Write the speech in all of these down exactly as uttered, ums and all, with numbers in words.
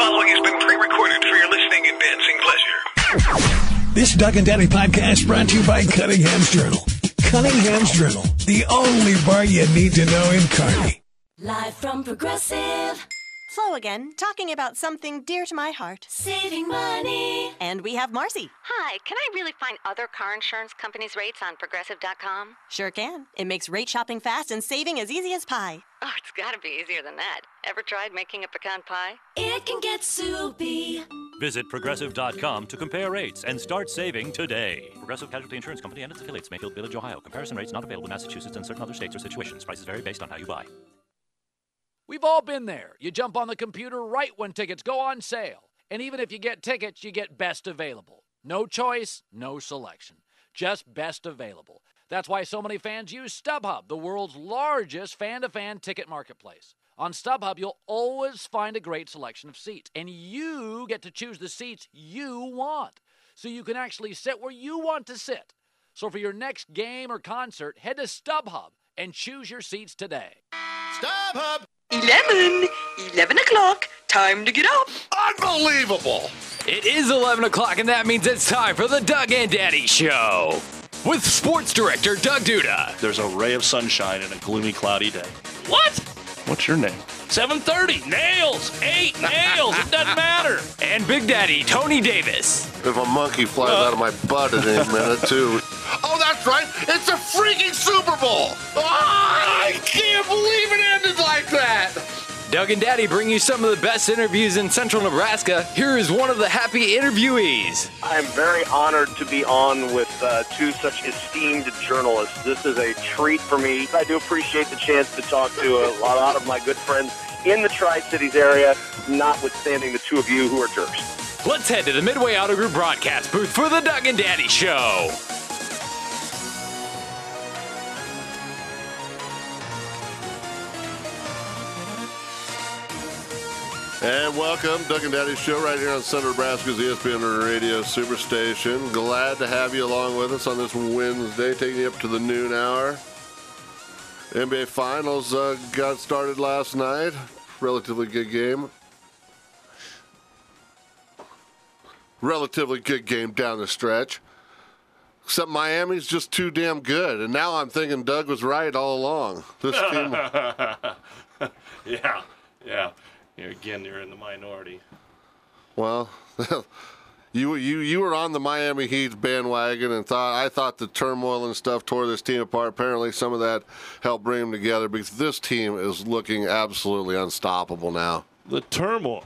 following has been pre-recorded for your listening and dancing pleasure. This Doug and Daddy podcast brought to you by Cunningham's Journal. Cunningham's Journal, the only bar you need to know in Kearney. Live from Progressive. Flo again, talking about something dear to my heart. Saving money. And we have Marcy. Hi, can I really find other car insurance companies' rates on Progressive dot com? Sure can. It makes rate shopping fast and saving as easy as pie. Oh, it's gotta be easier than that. Ever tried making a pecan pie? It can get soupy. Visit Progressive dot com to compare rates and start saving today. Progressive Casualty Insurance Company and its affiliates, Mayfield Village, Ohio. Comparison rates not available in Massachusetts and certain other states or situations. Prices vary based on how you buy. We've all been there. You jump on the computer right when tickets go on sale. And even if you get tickets, you get best available. No choice, no selection. Just best available. That's why so many fans use StubHub, the world's largest fan-to-fan ticket marketplace. On StubHub, you'll always find a great selection of seats. And you get to choose the seats you want. So you can actually sit where you want to sit. So for your next game or concert, head to StubHub and choose your seats today. StubHub! eleven, eleven o'clock, time to get up. Unbelievable! It is eleven o'clock, and that means it's time for the Doug and Daddy Show with sports director Doug Duda. There's a ray of sunshine in a gloomy, cloudy day. What? What's your name? seven thirty. Nails. Eight nails. It doesn't matter. And Big Daddy Tony Davis. If a monkey flies uh. out of my butt at any minute, too. Oh, that's right. It's the freaking Super Bowl. Oh, I can't believe it ended like that. Doug and Daddy bring you some of the best interviews in Central Nebraska. Here is one of the happy interviewees. I'm very honored to be on with uh, two such esteemed journalists. This is a treat for me. I do appreciate the chance to talk to a lot of my good friends in the Tri-Cities area, notwithstanding the two of you who are jerks. Let's head to the Midway Auto Group broadcast booth for the Doug and Daddy Show. And welcome, Doug and Daddy's Show right here on Central Nebraska's E S P N Radio Superstation. Glad to have you along with us on this Wednesday, taking you up to the noon hour. N B A Finals uh, got started last night. Relatively good game. Relatively good game down the stretch. Except Miami's just too damn good. And now I'm thinking Doug was right all along. This team. yeah, yeah. Here again, you're in the minority. Well, you you you were on the Miami Heat bandwagon and thought I thought the turmoil and stuff tore this team apart. Apparently, some of that helped bring them together because this team is looking absolutely unstoppable now. The turmoil,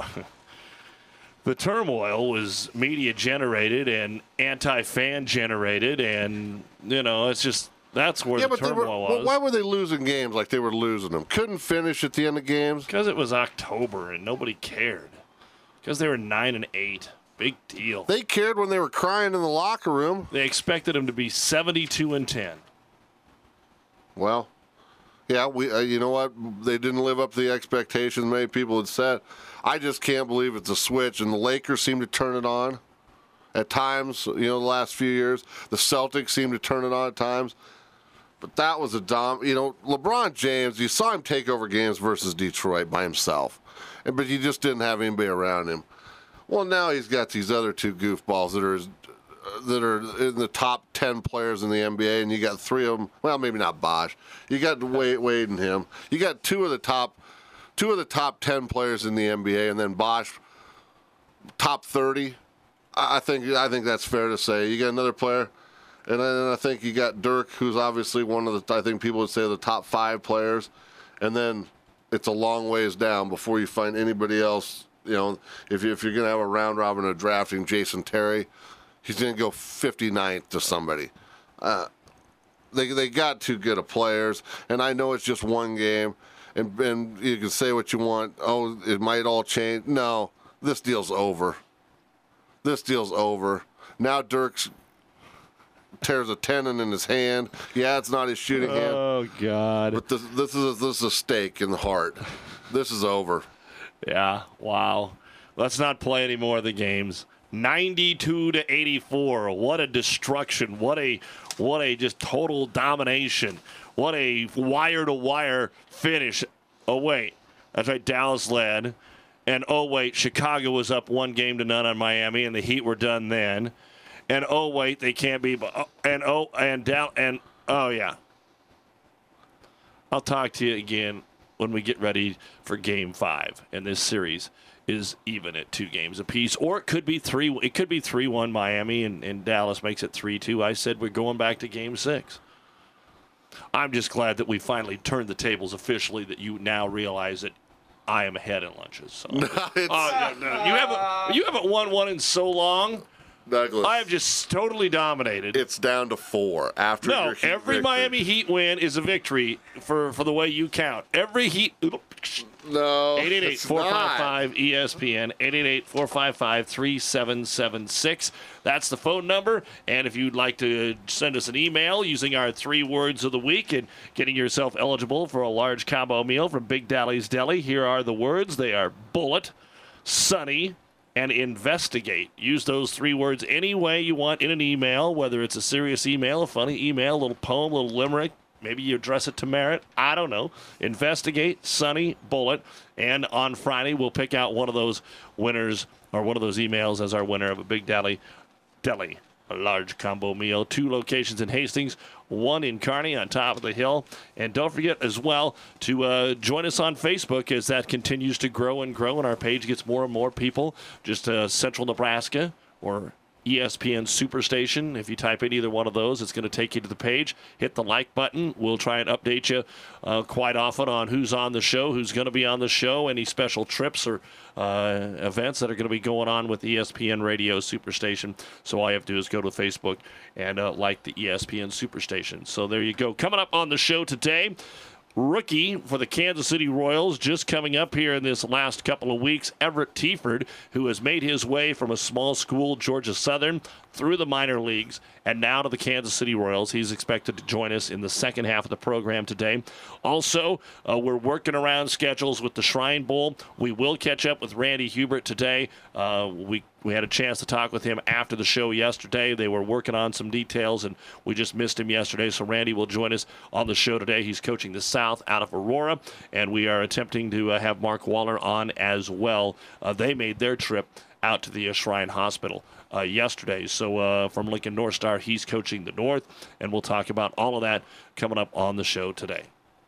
the turmoil was media generated and anti-fan generated, and you know it's just. That's where yeah, the but turmoil were, was. Well, why were they losing games like they were losing them? Couldn't finish at the end of games? Because it was October and nobody cared. Because they were nine and eight. Big deal. They cared when they were crying in the locker room. They expected them to be seventy-two and ten. Well, yeah, we. Uh, you know what? They didn't live up to the expectations many people had set. I just can't believe it's a switch, and the Lakers seem to turn it on at times. You know, the last few years, the Celtics seem to turn it on at times. But that was a dom. You know, LeBron James, you saw him take over games versus Detroit by himself. And, but you just didn't have anybody around him. Well, now he's got these other two goofballs that are that are in the top ten players in the N B A, and you got three of them. Well, maybe not Bosh. You got Wade, Wade and him. You got two of the top two of the top ten players in the N B A, and then Bosh, top thirty. I think I think that's fair to say. You got another player. And then I think you got Dirk, who's obviously one of the, I think people would say, the top five players. And then it's a long ways down before you find anybody else. You know, if, you, if you're going to have a round robin of drafting Jason Terry, he's going to go fifty-ninth to somebody. Uh, they they got too good of players. And I know it's just one game. And, and you can say what you want. Oh, it might all change. No, this deal's over. This deal's over. Now Dirk's tears a tendon in his hand. Yeah, it's not his shooting hand. Oh, God. But this, this is a, this is a stake in the heart. This is over. Yeah, wow. Let's not play any more of the games. ninety-two to eighty-four. What a destruction. What a what a just total domination. What a wire-to-wire finish. Oh, wait. That's right, Dallas led. And, oh, wait, Chicago was up one game to none on Miami, and the Heat were done then. And, oh, wait, they can't be. And, oh, and down. And, oh, yeah. I'll talk to you again when we get ready for game five. And this series is even at two games apiece. Or it could be three. It could be three one Miami, and, and Dallas makes it three two. I said we're going back to game six. I'm just glad that we finally turned the tables officially, that you now realize that I am ahead in lunches. So. No, it's, uh, no, no. You haven't you haven't won one in so long. Douglas, I have just totally dominated. It's down to four after no, your Heat every victory. Miami Heat win is a victory for, for the way you count. Every Heat. No. eight eight eight, four five five, E S P N. eight eight eight, four five five, three seven seven six. That's the phone number. And if you'd like to send us an email using our three words of the week and getting yourself eligible for a large combo meal from Big Dally's Deli, here are the words. They are bullet, sunny, and investigate. Use those three words any way you want in an email, whether it's a serious email, a funny email, a little poem, a little limerick. Maybe you address it to Merritt. I don't know. Investigate, Sunny, Bullet. And on Friday, we'll pick out one of those winners or one of those emails as our winner of a Big Dally Deli, a large combo meal. Two locations in Hastings, one in Kearney on top of the hill. And don't forget as well to uh, join us on Facebook as that continues to grow and grow and our page gets more and more people. Just uh, Central Nebraska or E S P N Superstation. If you type in either one of those, it's going to take you to the page. Hit the like button. We'll try and update you uh, quite often on who's on the show, who's going to be on the show, any special trips or uh, events that are going to be going on with E S P N Radio Superstation. So all you have to do is go to Facebook and uh, like the E S P N Superstation. So there you go. Coming up on the show today, rookie for the Kansas City Royals, just coming up here in this last couple of weeks, Everett Tieford, who has made his way from a small school, Georgia Southern, through the minor leagues, and now to the Kansas City Royals. He's expected to join us in the second half of the program today. Also, uh, we're working around schedules with the Shrine Bowl. We will catch up with Randy Hubert today. Uh, we we had a chance to talk with him after the show yesterday. They were working on some details, and we just missed him yesterday, so Randy will join us on the show today. He's coaching the South out of Aurora, and we are attempting to uh, have Mark Waller on as well. Uh, they made their trip out to the uh, Shrine Hospital uh, yesterday. So uh, from Lincoln North Star, he's coaching the North, and we'll talk about all of that coming up on the show today.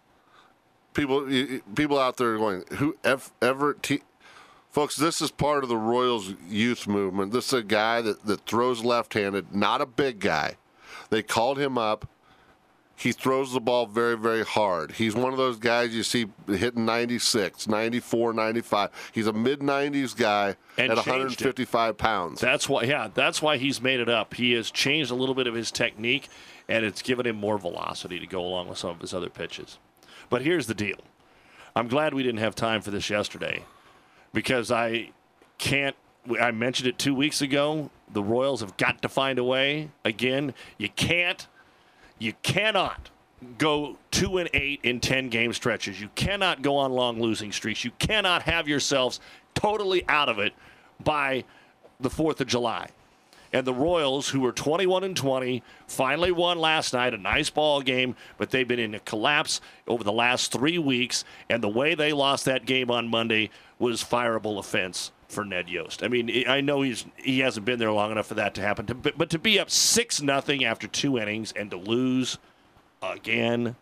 People people out there are going, who, F, Everett T... Folks, this is part of the Royals youth movement. This is a guy that, that throws left-handed, not a big guy. They called him up. He throws the ball very, very hard. He's one of those guys you see hitting ninety-six, ninety-four, ninety-five. He's a mid nineties guy and at one hundred fifty-five it. pounds. That's why, yeah, that's why he's made it up. He has changed a little bit of his technique, and it's given him more velocity to go along with some of his other pitches. But here's the deal. I'm glad we didn't have time for this yesterday because I can't – I mentioned it two weeks ago. The Royals have got to find a way. Again, you can't – You cannot go two and eight in ten game stretches. You cannot go on long losing streaks. You cannot have yourselves totally out of it by the fourth of July. And the Royals, who were twenty-one and twenty, finally won last night, a nice ball game, but they've been in a collapse over the last three weeks. And the way they lost that game on Monday was fireable offense for Ned Yost. I mean, I know he's he hasn't been there long enough for that to happen, to, but, but to be up six nothing after two innings and to lose again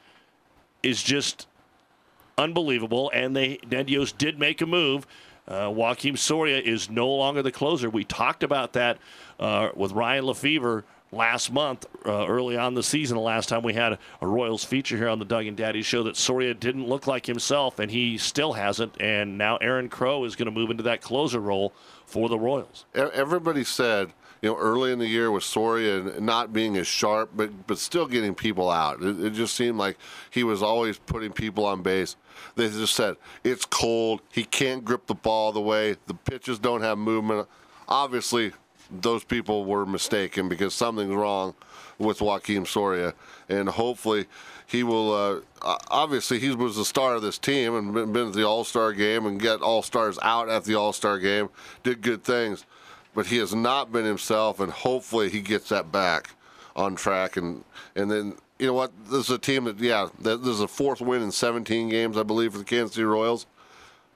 is just unbelievable. And they Ned Yost did make a move. Uh, Joakim Soria is no longer the closer. We talked about that uh, with Ryan Lefevre last month, uh, early on the season, the last time we had a, a Royals feature here on the Doug and Daddy show, that Soria didn't look like himself, and he still hasn't. And now Aaron Crow is going to move into that closer role for the Royals. Everybody said, you know, early in the year with Soria not being as sharp, but but still getting people out. It, it just seemed like he was always putting people on base. They just said, it's cold. He can't grip the ball the way. The pitches don't have movement. Obviously, those people were mistaken because something's wrong with Joakim Soria. And hopefully he will uh, – obviously he was the star of this team and been, been at the All-Star game and get All-Stars out at the All-Star game, did good things. But he has not been himself, and hopefully he gets that back on track. And, and then – you know what? This is a team that, yeah, this is a fourth win in seventeen games, I believe, for the Kansas City Royals.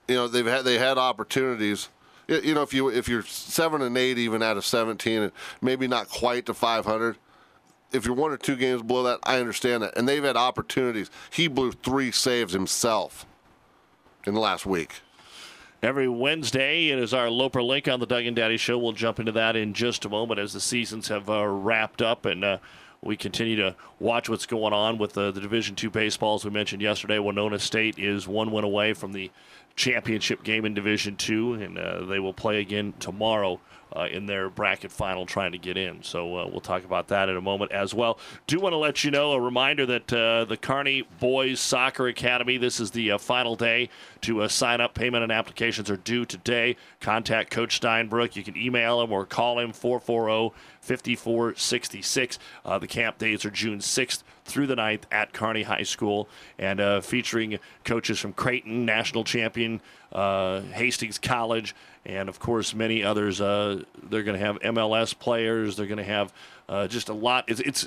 you know, they've had they had opportunities. You know, if you if you're seven and eight even out of seventeen, and maybe not quite to five hundred. If you're one or two games below that, I understand that. And they've had opportunities. He blew three saves himself in the last week. Every Wednesday, it is our Loper Link on the Doug and Daddy Show. We'll jump into that in just a moment as the seasons have uh, wrapped up and uh, we continue to watch what's going on with uh, the Division two baseball. As we mentioned yesterday, Winona State is one win away from the championship game in Division two, and uh, they will play again tomorrow uh, in their bracket final trying to get in. So uh, we'll talk about that in a moment as well. Do want to let you know, a reminder that uh, the Kearney Boys Soccer Academy, this is the uh, final day to uh, sign up. Payment and applications are due today. Contact Coach Steinbrook. You can email him or call him, four four zero, five four six six. Uh, the camp dates are June sixth through the ninth at Kearney High School, and uh, featuring coaches from Creighton, national champion, uh, Hastings College, and, of course, many others. Uh, they're going to have M L S players. They're going to have uh, just a lot. It's, it's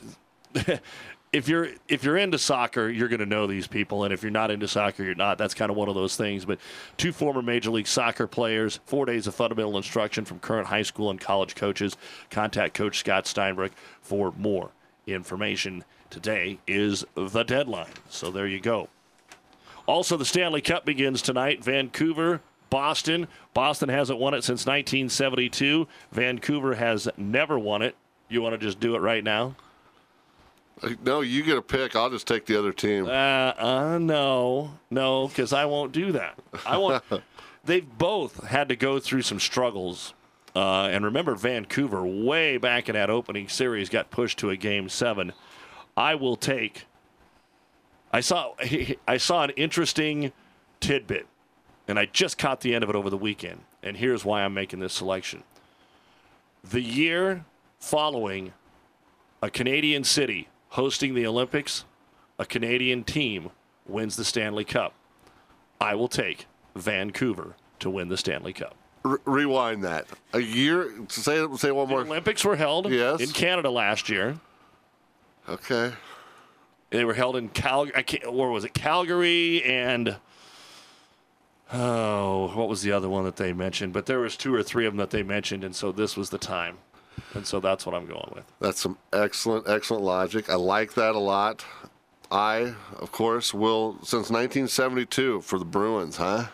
if you're if you're into soccer, you're going to know these people, and if you're not into soccer, you're not. That's kind of one of those things. But two former Major League Soccer players, four days of fundamental instruction from current high school and college coaches. Contact Coach Scott Steinbrook for more information. Today is the deadline, so there you go. Also, the Stanley Cup begins tonight. Vancouver, Boston. Boston hasn't won it since nineteen seventy-two. Vancouver has never won it. You want to just do it right now? No, you get a pick. I'll just take the other team. Uh, uh no, no, because I won't do that. I won't. They've both had to go through some struggles. Uh, and remember, Vancouver, way back in that opening series, got pushed to a game seven. I will take. I saw I saw an interesting tidbit, and I just caught the end of it over the weekend. And here's why I'm making this selection. The year following a Canadian city hosting the Olympics, a Canadian team wins the Stanley Cup. I will take Vancouver to win the Stanley Cup. R- rewind that. A year. Say say one more. The Olympics were held yes. in Canada last year. Okay. They were held in Cal, or was it Calgary and oh, what was the other one that they mentioned? But there was two or three of them that they mentioned, and so this was the time, and so that's what I'm going with. That's some excellent, excellent logic. I like that a lot. I, of course, will since nineteen seventy-two for the Bruins, huh?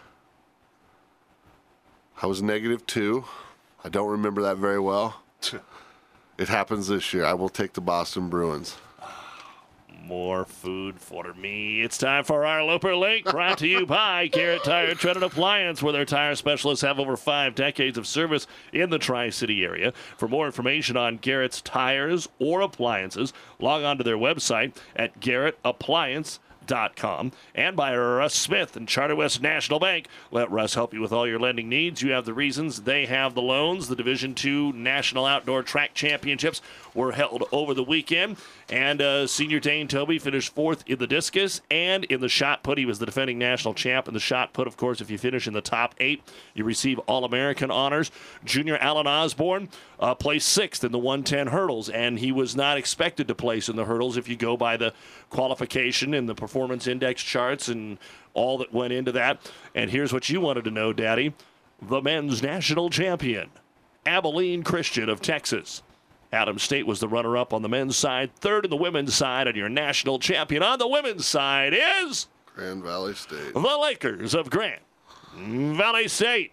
I was negative two. I don't remember that very well. It happens this year. I will take the Boston Bruins. More food for me. It's time for our Loper Link, brought to you by Garrett Tire Tread and Appliance, where their tire specialists have over five decades of service in the Tri-City area. For more information on Garrett's tires or appliances, log on to their website at garrett appliance dot com, and by Russ Smith and Charter West National Bank. Let Russ help you with all your lending needs. You have the reasons, they have the loans. The Division two National Outdoor Track Championships were held over the weekend, and uh, Senior Dane Toby finished fourth in the discus and in the shot put. He was the defending national champ in the shot put. Of course, if you finish in the top eight, you receive All-American honors. Junior Alan Osborne uh, placed sixth in the one ten hurdles, and he was not expected to place in the hurdles if you go by the qualification and the performance index charts and all that went into that. And here's what you wanted to know, Daddy. The men's national champion, Abilene Christian of Texas. Adams State was the runner-up on the men's side. Third in the women's side, and your national champion on the women's side is Grand Valley State. The Lakers of Grand Valley State.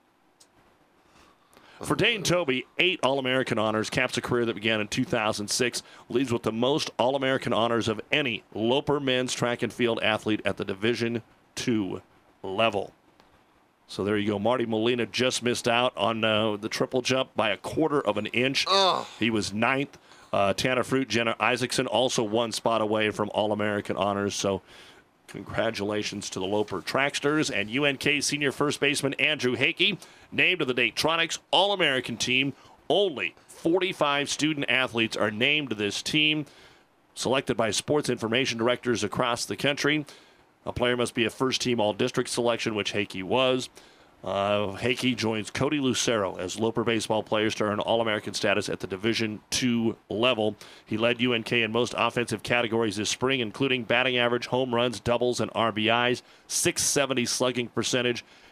For Dane Toby, eight All-American honors, caps a career that began in two thousand six, leads with the most All-American honors of any Loper men's track and field athlete at the Division two level. So there you go. Marty Molina just missed out on uh, the triple jump by a quarter of an inch. Oh. He was ninth. Uh, Tanner Fruit, Jenna Isaacson, also one spot away from All-American honors. So congratulations to the Loper Tracksters. And U N K senior first baseman Andrew Hakey, named to the Datronics All-American team. Only forty-five student athletes are named to this team, selected by sports information directors across the country. A player must be a first-team All-District selection, which Hakey was. Uh, Hakey joins Cody Lucero as Loper baseball players to earn All-American status at the Division two level. He led U N K in most offensive categories this spring, including batting average, home runs, doubles, and R B Is, six seventy slugging percentage.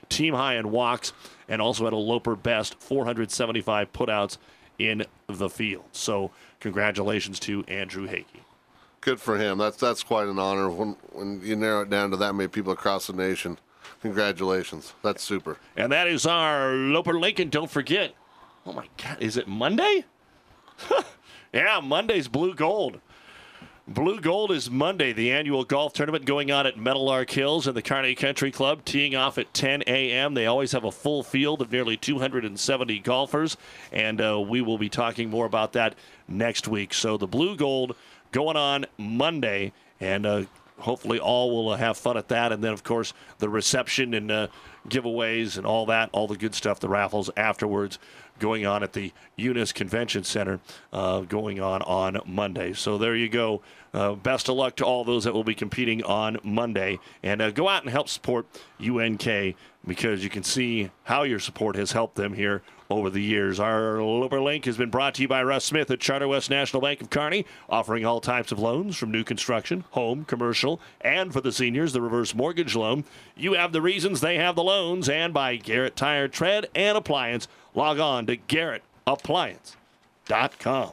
team high in walks, and also had a Loper best four hundred seventy-five putouts in the field. So congratulations to Andrew Hakey. Good for him. That's that's quite an honor when when you narrow it down to that many people across the nation. Congratulations. That's super. And that is our Loper Lincoln. Don't forget. Oh, my God. Is it Monday? Yeah, Monday's Blue Gold. Blue Gold is Monday, the annual golf tournament going on at Meadowlark Hills and the Kearney Country Club, teeing off at ten a.m. They always have a full field of nearly two hundred seventy golfers, and uh, we will be talking more about that next week. So the Blue Gold going on Monday, and uh, hopefully all will have fun at that. And then, of course, the reception and uh, giveaways and all that, all the good stuff, the raffles afterwards, going on at the Eunice Convention Center, uh, going on on Monday. So there you go. Uh, best of luck to all those that will be competing on Monday. And uh, go out and help support U N K, because you can see how your support has helped them here over the years. Our Loper Link has been brought to you by Russ Smith at Charter West National Bank of Kearney, offering all types of loans from new construction, home, commercial, and for the seniors, the reverse mortgage loan. You have the reasons, they have the loans. And by Garrett Tire, Tread, and Appliance. Log on to garrett appliance dot com.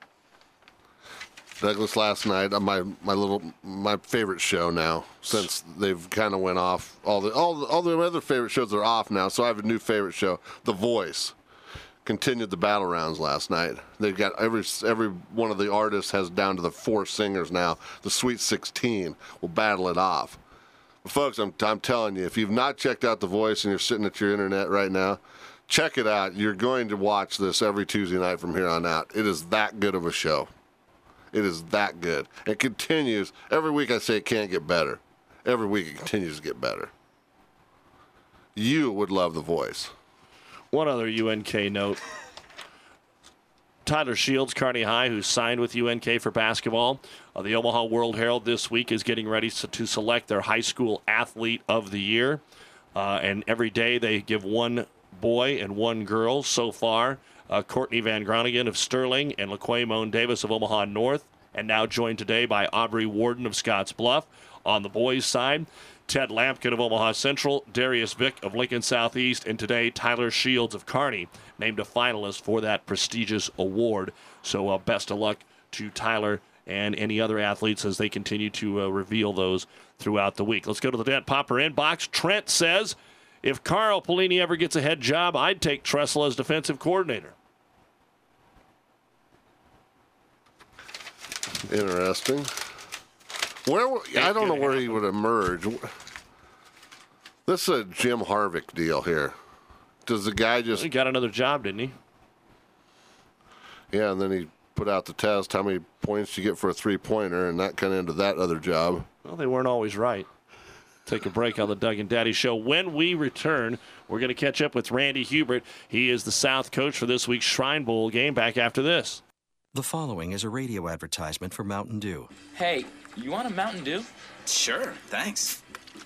Douglas, last night, my my little my favorite show now, since they've kind of went off. All the all the, all the other favorite shows are off now, so I have a new favorite show, The Voice. Continued the battle rounds last night. They've got every every one of the artists has down to the four singers now. The Sweet sixteen will battle it off. But folks, I'm I'm telling you, if you've not checked out The Voice and you're sitting at your internet right now, check it out. You're going to watch this every Tuesday night from here on out. It is that good of a show. It is that good. It continues. Every week I say it can't get better. Every week it continues to get better. You would love The Voice. One other U N K note. Tyler Shields, Kearney High, who signed with U N K for basketball. Uh, the Omaha World Herald this week is getting ready to, to select their high school athlete of the year. Uh, and every day they give one boy and one girl so far. Uh, Courtney Van Groningen of Sterling and LaQuay Moan Davis of Omaha North, and now joined today by Aubrey Warden of Scotts Bluff. On the boys' side, Ted Lampkin of Omaha Central, Darius Vick of Lincoln Southeast, and today Tyler Shields of Kearney, named a finalist for that prestigious award. So uh, best of luck to Tyler and any other athletes as they continue to uh, reveal those throughout the week. Let's go to the Dent Popper inbox. Trent says, if Carl Pelini ever gets a head job, I'd take Tressel as defensive coordinator. Interesting. Where I don't know where he would emerge. This is a Jim Harvick deal here. Does the guy just... He got another job, didn't he? Yeah, and then he put out the test, how many points you get for a three-pointer, and that kind of ended that other job. Well, they weren't always right. Take a break on the Doug and Daddy Show. When we return, we're going to catch up with Randy Hubert. He is the South coach for this week's Shrine Bowl game. Back after this. The following is a radio advertisement for Mountain Dew. Hey, you want a Mountain Dew? Sure, thanks.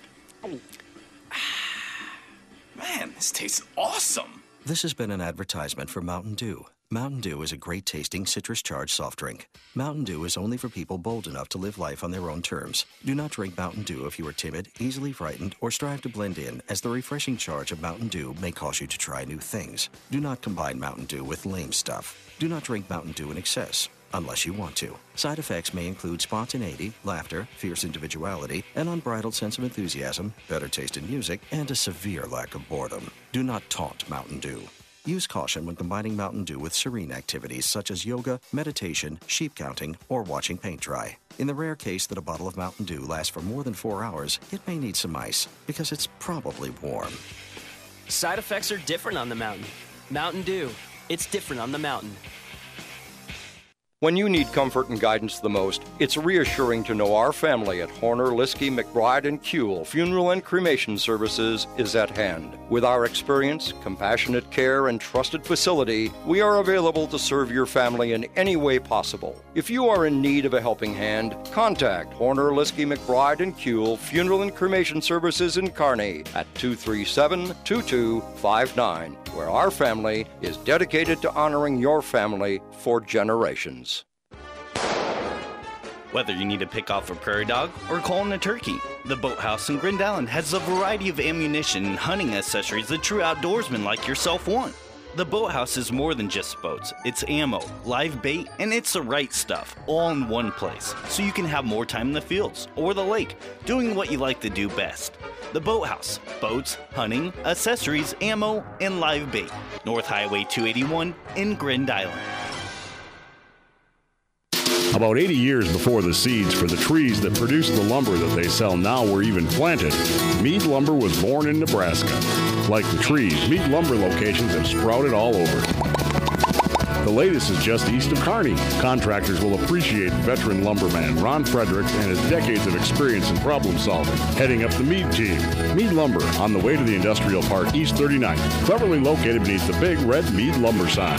Man, this tastes awesome. This has been an advertisement for Mountain Dew. Mountain Dew is a great-tasting, citrus-charged soft drink. Mountain Dew is only for people bold enough to live life on their own terms. Do not drink Mountain Dew if you are timid, easily frightened, or strive to blend in, as the refreshing charge of Mountain Dew may cause you to try new things. Do not combine Mountain Dew with lame stuff. Do not drink Mountain Dew in excess, unless you want to. Side effects may include spontaneity, laughter, fierce individuality, an unbridled sense of enthusiasm, better taste in music, and a severe lack of boredom. Do not taunt Mountain Dew. Use caution when combining Mountain Dew with serene activities such as yoga, meditation, sheep counting, or watching paint dry. In the rare case that a bottle of Mountain Dew lasts for more than four hours, it may need some ice, because it's probably warm. Side effects are different on the mountain. Mountain Dew. It's different on the mountain. When you need comfort and guidance the most, it's reassuring to know our family at Horner, Liskey, McBride, and Kuehl Funeral and Cremation Services is at hand. With our experience, compassionate care, and trusted facility, we are available to serve your family in any way possible. If you are in need of a helping hand, contact Horner, Liskey, McBride, and Kuehl Funeral and Cremation Services in Kearney at two three seven, two two five nine, where our family is dedicated to honoring your family for generations. Whether you need to pick off a prairie dog or call in a turkey, the Boathouse in Grand Island has a variety of ammunition and hunting accessories that true outdoorsmen like yourself want. The Boathouse is more than just boats. It's ammo, live bait, and it's the right stuff, all in one place, so you can have more time in the fields or the lake, doing what you like to do best. The Boathouse. Boats, hunting, accessories, ammo, and live bait. North Highway two eighty-one in Grand Island. About eighty years before the seeds for the trees that produce the lumber that they sell now were even planted, Mead Lumber was born in Nebraska. Like the trees, Mead Lumber locations have sprouted all over. The latest is just east of Kearney. Contractors will appreciate veteran lumberman Ron Fredericks and his decades of experience in problem solving, heading up the Mead team. Mead Lumber, on the way to the industrial park, East thirty-ninth, cleverly located beneath the big red Mead Lumber sign.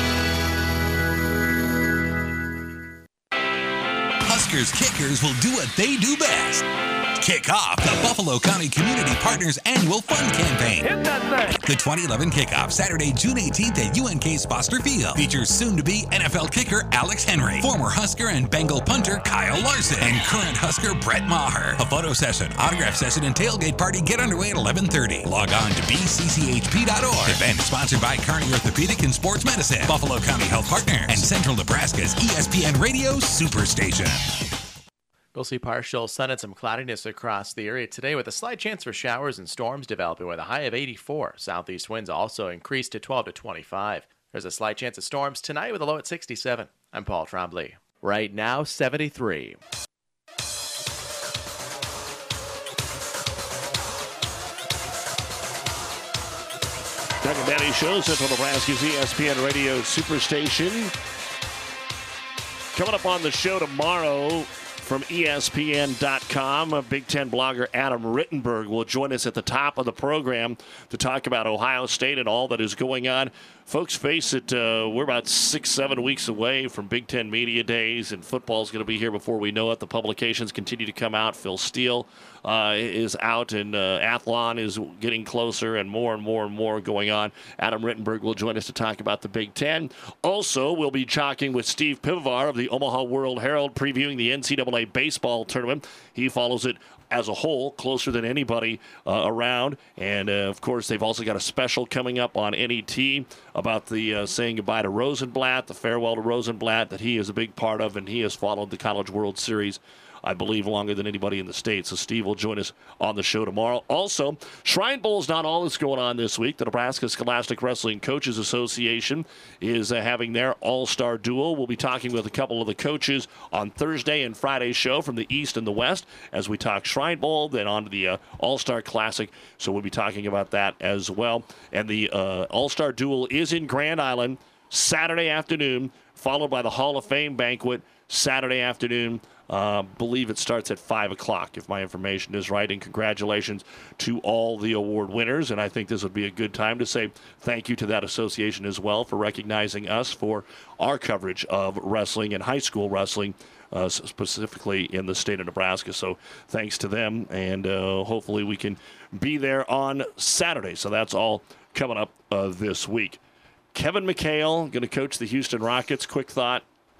Huskers kickers will do what they do best. Kick off the Buffalo County Community Partners Annual Fun Campaign. Hit that thing! The twenty eleven kickoff, Saturday, June eighteenth at U N K's Foster Field, features soon-to-be N F L kicker Alex Henry, former Husker and Bengal punter Kyle Larson, and current Husker Brett Maher. A photo session, autograph session, and tailgate party get underway at eleven thirty. Log on to b c c h p dot org. Event sponsored by Kearney Orthopedic and Sports Medicine, Buffalo County Health Partner, and Central Nebraska's E S P N Radio Superstation. We'll see partial sun and some cloudiness across the area today with a slight chance for showers and storms developing with a high of eighty-four. Southeast winds also increased to twelve to twenty-five. There's a slight chance of storms tonight with a low at sixty-seven. I'm Paul Trombley. Right now, seventy-three. Doug and Danny Show, Central Nebraska's E S P N Radio Superstation. Coming up on the show tomorrow, from E S P N dot com, Big Ten blogger Adam Rittenberg will join us at the top of the program to talk about Ohio State and all that is going on. Folks, face it, uh, we're about six, seven weeks away from Big Ten Media Days, and football's going to be here before we know it. The publications continue to come out. Phil Steele uh, is out, and uh, Athlon is getting closer, and more and more and more going on. Adam Rittenberg will join us to talk about the Big Ten. Also, we'll be talking with Steve Pivovar of the Omaha World Herald, previewing the N C double A baseball tournament. He follows it as a whole, closer than anybody uh, around. And, uh, of course, they've also got a special coming up on N E T about the uh, saying goodbye to Rosenblatt, the farewell to Rosenblatt that he is a big part of, and he has followed the College World Series, I believe, longer than anybody in the state. So Steve will join us on the show tomorrow. Also, Shrine Bowl is not all that's going on this week. The Nebraska Scholastic Wrestling Coaches Association is uh, having their all-star duel. We'll be talking with a couple of the coaches on Thursday and Friday's show from the East and the West as we talk Shrine Bowl, then on to the uh, All-Star Classic. So we'll be talking about that as well. And the uh, all-star duel is in Grand Island Saturday afternoon, followed by the Hall of Fame banquet Saturday afternoon. Uh, believe it starts at five o'clock, if my information is right. And congratulations to all the award winners. And I think this would be a good time to say thank you to that association as well for recognizing us for our coverage of wrestling and high school wrestling, uh, specifically in the state of Nebraska. So thanks to them. And uh, hopefully we can be there on Saturday. So that's all coming up uh, this week. Kevin McHale going to coach the Houston Rockets. Quick thought.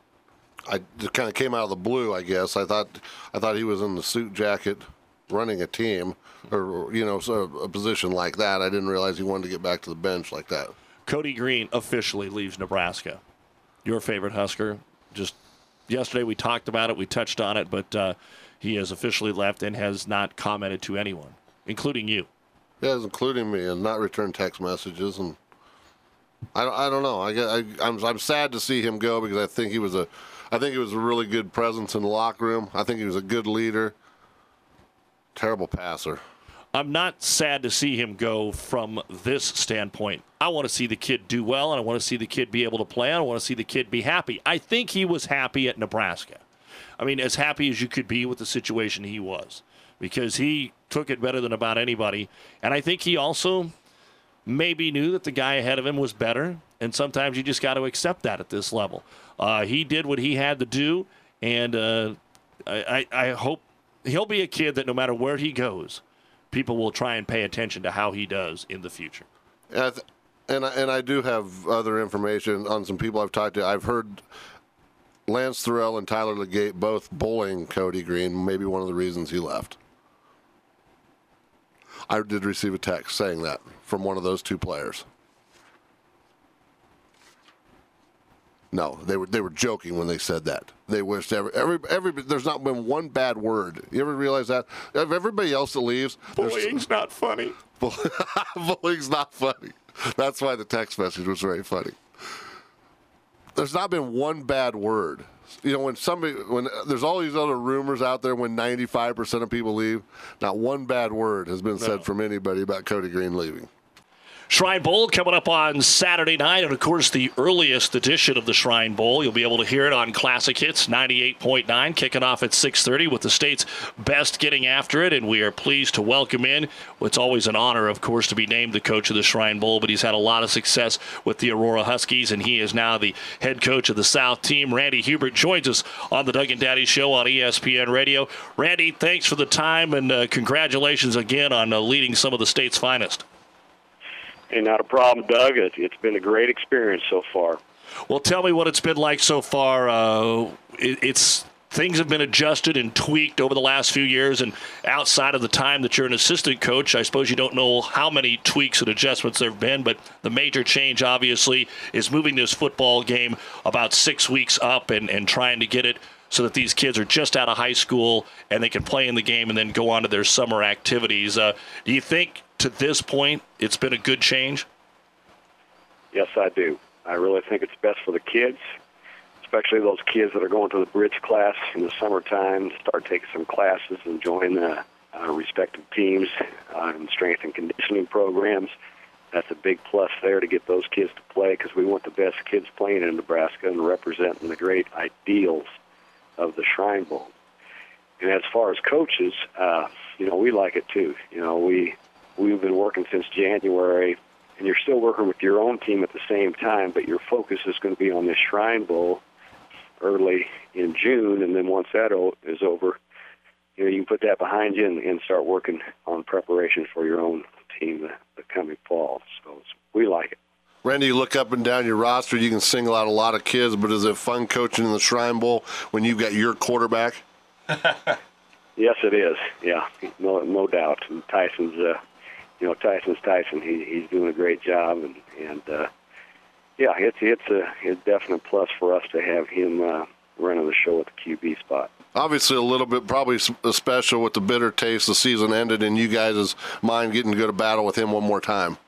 I just kind of came out of the blue, I guess. I thought I thought he was in the suit jacket running a team or, you know, so a position like that. I didn't realize he wanted to get back to the bench like that. Cody Green officially leaves Nebraska. Your favorite Husker. Just yesterday we talked about it, we touched on it, but uh, he has officially left and has not commented to anyone, including you. Yeah, including me, and not returned text messages. And I, I don't know. I, I, I'm, I'm sad to see him go because I think he was a I think he was a really good presence in the locker room. I think he was a good leader. Terrible passer. I'm not sad to see him go from this standpoint. I want to see the kid do well, and I want to see the kid be able to play, and I want to see the kid be happy. I think he was happy at Nebraska. I mean, as happy as you could be with the situation he was, because he took it better than about anybody. And I think he also maybe knew that the guy ahead of him was better, and sometimes you just got to accept that at this level. Uh, he did what he had to do, and uh, I, I hope he'll be a kid that no matter where he goes, people will try and pay attention to how he does in the future. Yeah, and I, and I do have other information on some people I've talked to. I've heard Lance Thurell and Tyler Legate both bullying Cody Green, maybe one of the reasons he left. I did receive a text saying that from one of those two players. No, they were they were joking when they said that. They wished every every every. There's not been one bad word. You ever realize that? Of everybody else that leaves, bullying's not funny. Bullying's not funny. That's why the text message was very funny. There's not been one bad word. You know, when somebody, when there's all these other rumors out there, when ninety-five percent of people leave, not one bad word has been No. said from anybody about Cody Green leaving. Shrine Bowl coming up on Saturday night, and of course the earliest edition of the Shrine Bowl. You'll be able to hear it on Classic Hits ninety-eight point nine, kicking off at six thirty with the state's best getting after it, and we are pleased to welcome in. It's always an honor, of course, to be named the coach of the Shrine Bowl, but he's had a lot of success with the Aurora Huskies, and he is now the head coach of the South team. Randy Hubert joins us on the Doug and Daddy Show on E S P N Radio. Randy, thanks for the time, and uh, congratulations again on uh, leading some of the state's finest. Hey, not a problem, Doug. It, it's been a great experience so far. Well, tell me what it's been like so far. Uh, it, it's things have been adjusted and tweaked over the last few years, and outside of the time that you're an assistant coach, I suppose you don't know how many tweaks and adjustments there have been, but the major change, obviously, is moving this football game about six weeks up and, and trying to get it so that these kids are just out of high school and they can play in the game and then go on to their summer activities. Uh, do you think to this point it's been a good change? Yes, I do. I really think it's best for the kids, especially those kids that are going to the bridge class in the summertime, start taking some classes and join the uh, respective teams uh, and strength and conditioning programs. That's a big plus there to get those kids to play, because we want the best kids playing in Nebraska and representing the great ideals of the Shrine Bowl. And as far as coaches, uh, you know, we like it too. You know, we, we've been working since January, and you're still working with your own team at the same time, but your focus is going to be on this Shrine Bowl early in June, and then once that o- is over, you know, you can put that behind you and, and start working on preparation for your own team the, the coming fall. So it's, we like it. Randy, you look up and down your roster, you can single out a lot of kids, but is it fun coaching in the Shrine Bowl when you've got your quarterback? Yes, it is. Yeah, no, no doubt. And Tyson's, uh, you know, Tyson's Tyson. He, he's doing a great job, and and uh, yeah, it's it's a, it's a definite plus for us to have him uh, running the show at the Q B spot. Obviously, a little bit probably special with the bitter taste the season ended, and you guys' mind getting to go to battle with him one more time.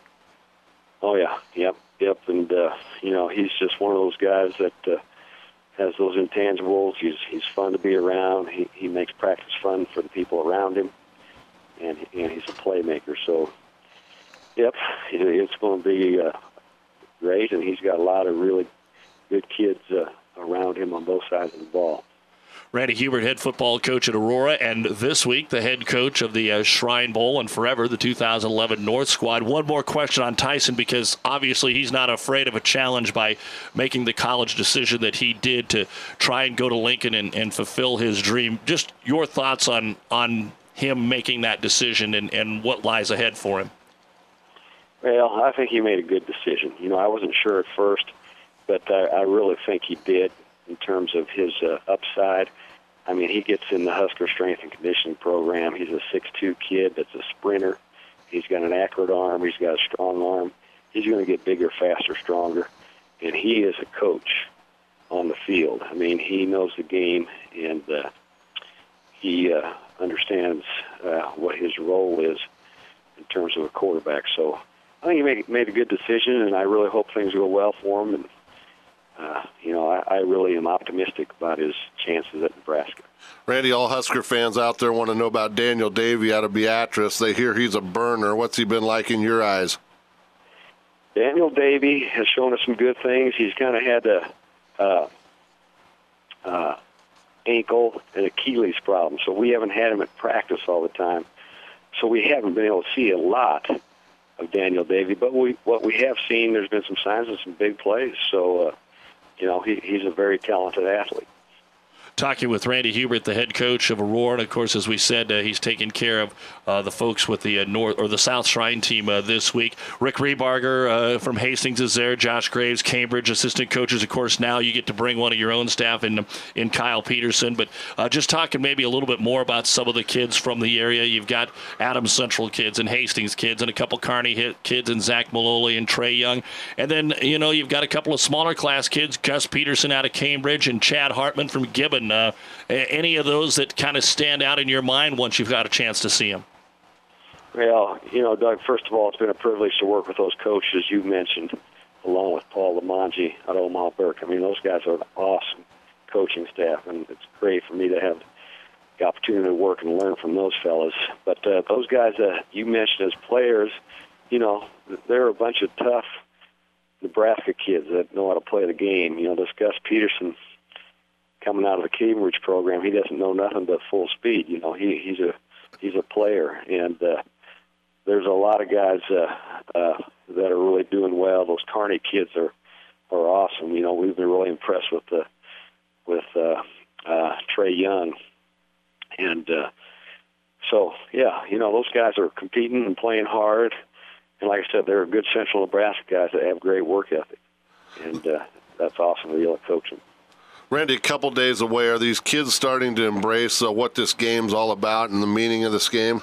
Oh yeah, yep, yep, and uh, you know, he's just one of those guys that uh, has those intangibles. He's he's fun to be around. He he makes practice fun for the people around him, and and he's a playmaker. So, yep, it, it's going to be uh, great, and he's got a lot of really good kids uh, around him on both sides of the ball. Randy Hubert, head football coach at Aurora, and this week the head coach of the uh, Shrine Bowl and forever the two thousand eleven North Squad. One more question on Tyson, because obviously he's not afraid of a challenge by making the college decision that he did to try and go to Lincoln and, and fulfill his dream. Just your thoughts on, on him making that decision and, and what lies ahead for him. Well, I think he made a good decision. You know, I wasn't sure at first, but I, I really think he did in terms of his uh, upside. I mean, he gets in the Husker Strength and Conditioning Program. He's a six two kid that's a sprinter. He's got an accurate arm. He's got a strong arm. He's going to get bigger, faster, stronger. And he is a coach on the field. I mean, he knows the game, and uh, he uh, understands uh, what his role is in terms of a quarterback. So I think he made, made a good decision, and I really hope things go well for him. And Uh, you know, I, I really am optimistic about his chances at Nebraska. Randy, all Husker fans out there want to know about Daniel Davey out of Beatrice. They hear he's a burner. What's he been like in your eyes? Daniel Davey has shown us some good things. He's kind of had a uh, uh, ankle and Achilles problem, so we haven't had him at practice all the time. So we haven't been able to see a lot of Daniel Davey. But we, what we have seen, there's been some signs of some big plays. So, uh, you know, he, he's a very talented athlete. talking with Randy Hubert, the head coach of Aurora. And, of course, as we said, uh, he's taking care of uh, the folks with the uh, North or the South Shrine team uh, this week. Rick Rebarger uh, from Hastings is there. Josh Graves, Cambridge, assistant coaches. Of course, now you get to bring one of your own staff in, in Kyle Peterson. But uh, just talking maybe a little bit more about some of the kids from the area. You've got Adams Central kids and Hastings kids and a couple Kearney hit kids and Zach Maloli and Trey Young. And then, you know, you've got a couple of smaller class kids, Gus Peterson out of Cambridge and Chad Hartman from Gibbon. Uh, any of those that kind of stand out in your mind once you've got a chance to see them? Well, you know, Doug, first of all, it's been a privilege to work with those coaches you mentioned, along with Paul Lamongi at Omaha Burke. I mean, those guys are an awesome coaching staff, and it's great for me to have the opportunity to work and learn from those fellas. But uh, those guys that you mentioned as players, you know, they're a bunch of tough Nebraska kids that know how to play the game. You know, this Gus Peterson coming out of the Cambridge program, he doesn't know nothing but full speed. You know, he he's a he's a player, and uh, there's a lot of guys uh, uh, that are really doing well. Those Kearney kids are are awesome. You know, we've been really impressed with the with uh, uh, Trey Young, and uh, so yeah, you know, those guys are competing and playing hard. And like I said, they're good Central Nebraska guys that have great work ethic, and uh, that's awesome to be able to coach them. Randy, a couple days away, are these kids starting to embrace uh, what this game's all about and the meaning of this game?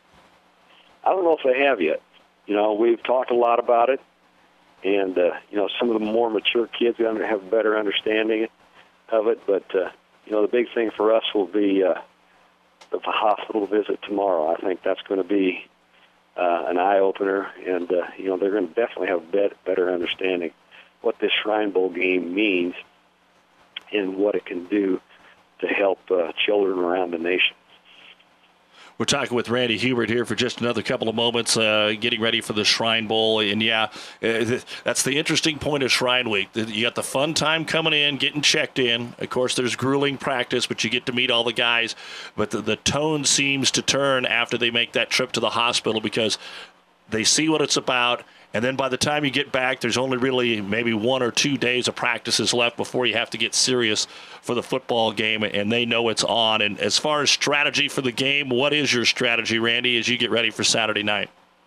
I don't know if they have yet. You know, we've talked a lot about it, and, uh, you know, some of the more mature kids have a better understanding of it. But, uh, you know, the big thing for us will be uh, the hospital visit tomorrow. I think that's going to be uh, an eye-opener, and, uh, you know, they're going to definitely have a better understanding what this Shrine Bowl game means and what it can do to help uh, children around the nation. We're talking with Randy Hubert here for just another couple of moments, uh, getting ready for the Shrine Bowl. And, yeah, uh, that's the interesting point of Shrine Week. You got the fun time coming in, getting checked in. Of course, there's grueling practice, but you get to meet all the guys. But the, the tone seems to turn after they make that trip to the hospital because they see what it's about. And then by the time you get back, there's only really maybe one or two days of practices left before you have to get serious for the football game, and they know it's on. And as far as strategy for the game, what is your strategy, Randy, as you get ready for Saturday night?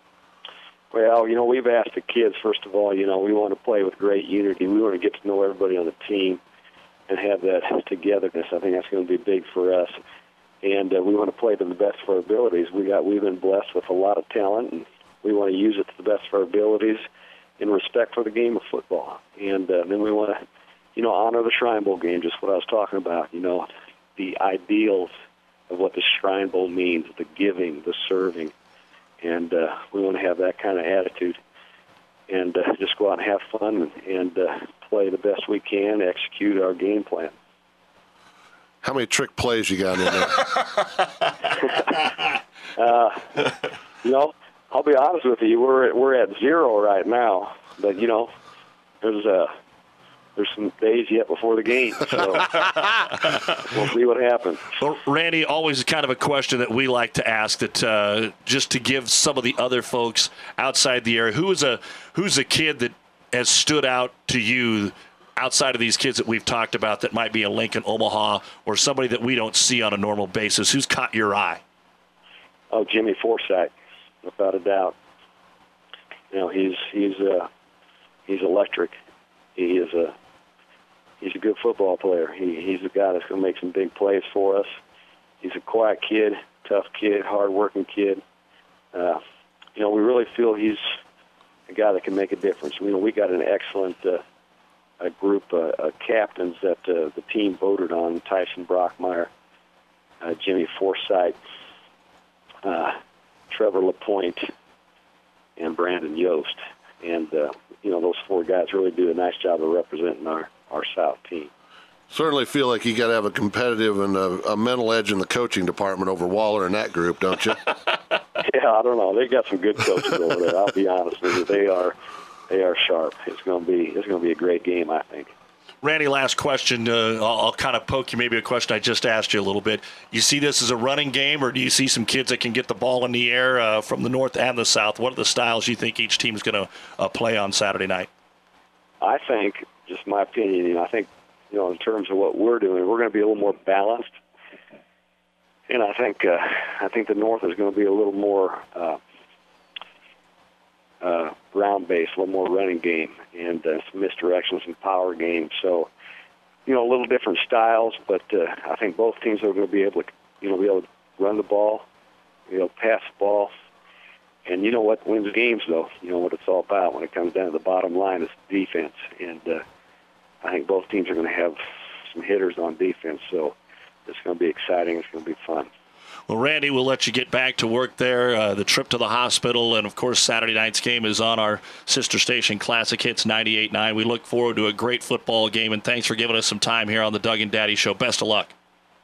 Well, you know, we've asked the kids, first of all, you know, we want to play with great unity. We want to get to know everybody on the team and have that togetherness. I think that's going to be big for us. And uh, we want to play to the best of our abilities. We got, we've been blessed with a lot of talent, and we want to use it to the best of our abilities in respect for the game of football. And uh, then we want to, you know, honor the Shrine Bowl game, just what I was talking about, you know, the ideals of what the Shrine Bowl means, the giving, the serving. And uh, we want to have that kind of attitude and uh, just go out and have fun and, and uh, play the best we can, execute our game plan. How many trick plays you got in there? uh, you know, I'll be honest with you, we're we're at zero right now, but you know, there's uh there's some days yet before the game, so we'll see what happens. Well, Randy, always kind of a question that we like to ask, that uh, just to give some of the other folks outside the area, who is a who's a kid that has stood out to you outside of these kids that we've talked about that might be a Lincoln, Omaha, or somebody that we don't see on a normal basis? Who's caught your eye? Oh, Jimmy Forsythe. Without a doubt, you know he's he's uh, he's electric. He is a he's a good football player. He he's a guy that's going to make some big plays for us. He's a quiet kid, tough kid, hard-working kid. Uh, you know, we really feel he's a guy that can make a difference. You know, we got an excellent uh, a group uh, of captains that uh, the team voted on: Tyson Brockmeyer, uh, Jimmy Forsythe, Uh, Trevor LaPointe, and Brandon Yost. And, uh, you know, those four guys really do a nice job of representing our, our South team. Certainly feel like you got to have a competitive and a, a mental edge in the coaching department over Waller and that group, don't you? Yeah, I don't know. They got some good coaches over there. I'll be honest with you. They are, they are sharp. It's going to be, it's going to be a great game, I think. Randy, last question. Uh, I'll, I'll kind of poke you, maybe a question I just asked you a little bit. You see this as a running game, or do you see some kids that can get the ball in the air uh, from the north and the south? What are the styles you think each team is going to uh, play on Saturday night? I think, just my opinion, you know, I think you know, in terms of what we're doing. We're going to be a little more balanced, and I think uh, I think the North is going to be a little more uh, uh, ground-based, a little more running game, and uh, some misdirection, some power game. So, you know, a little different styles, but uh, I think both teams are going to be able to, you know, be able to run the ball, you know, pass the ball. And you know what wins games, though? You know what it's all about when it comes down to the bottom line is defense. And uh, I think both teams are going to have some hitters on defense, so it's going to be exciting. It's going to be fun. Well, Randy, we'll let you get back to work there. Uh, the trip to the hospital, and, of course, Saturday night's game is on our sister station, Classic Hits ninety-eight point nine. We look forward to a great football game, and thanks for giving us some time here on the Doug and Daddy Show. Best of luck.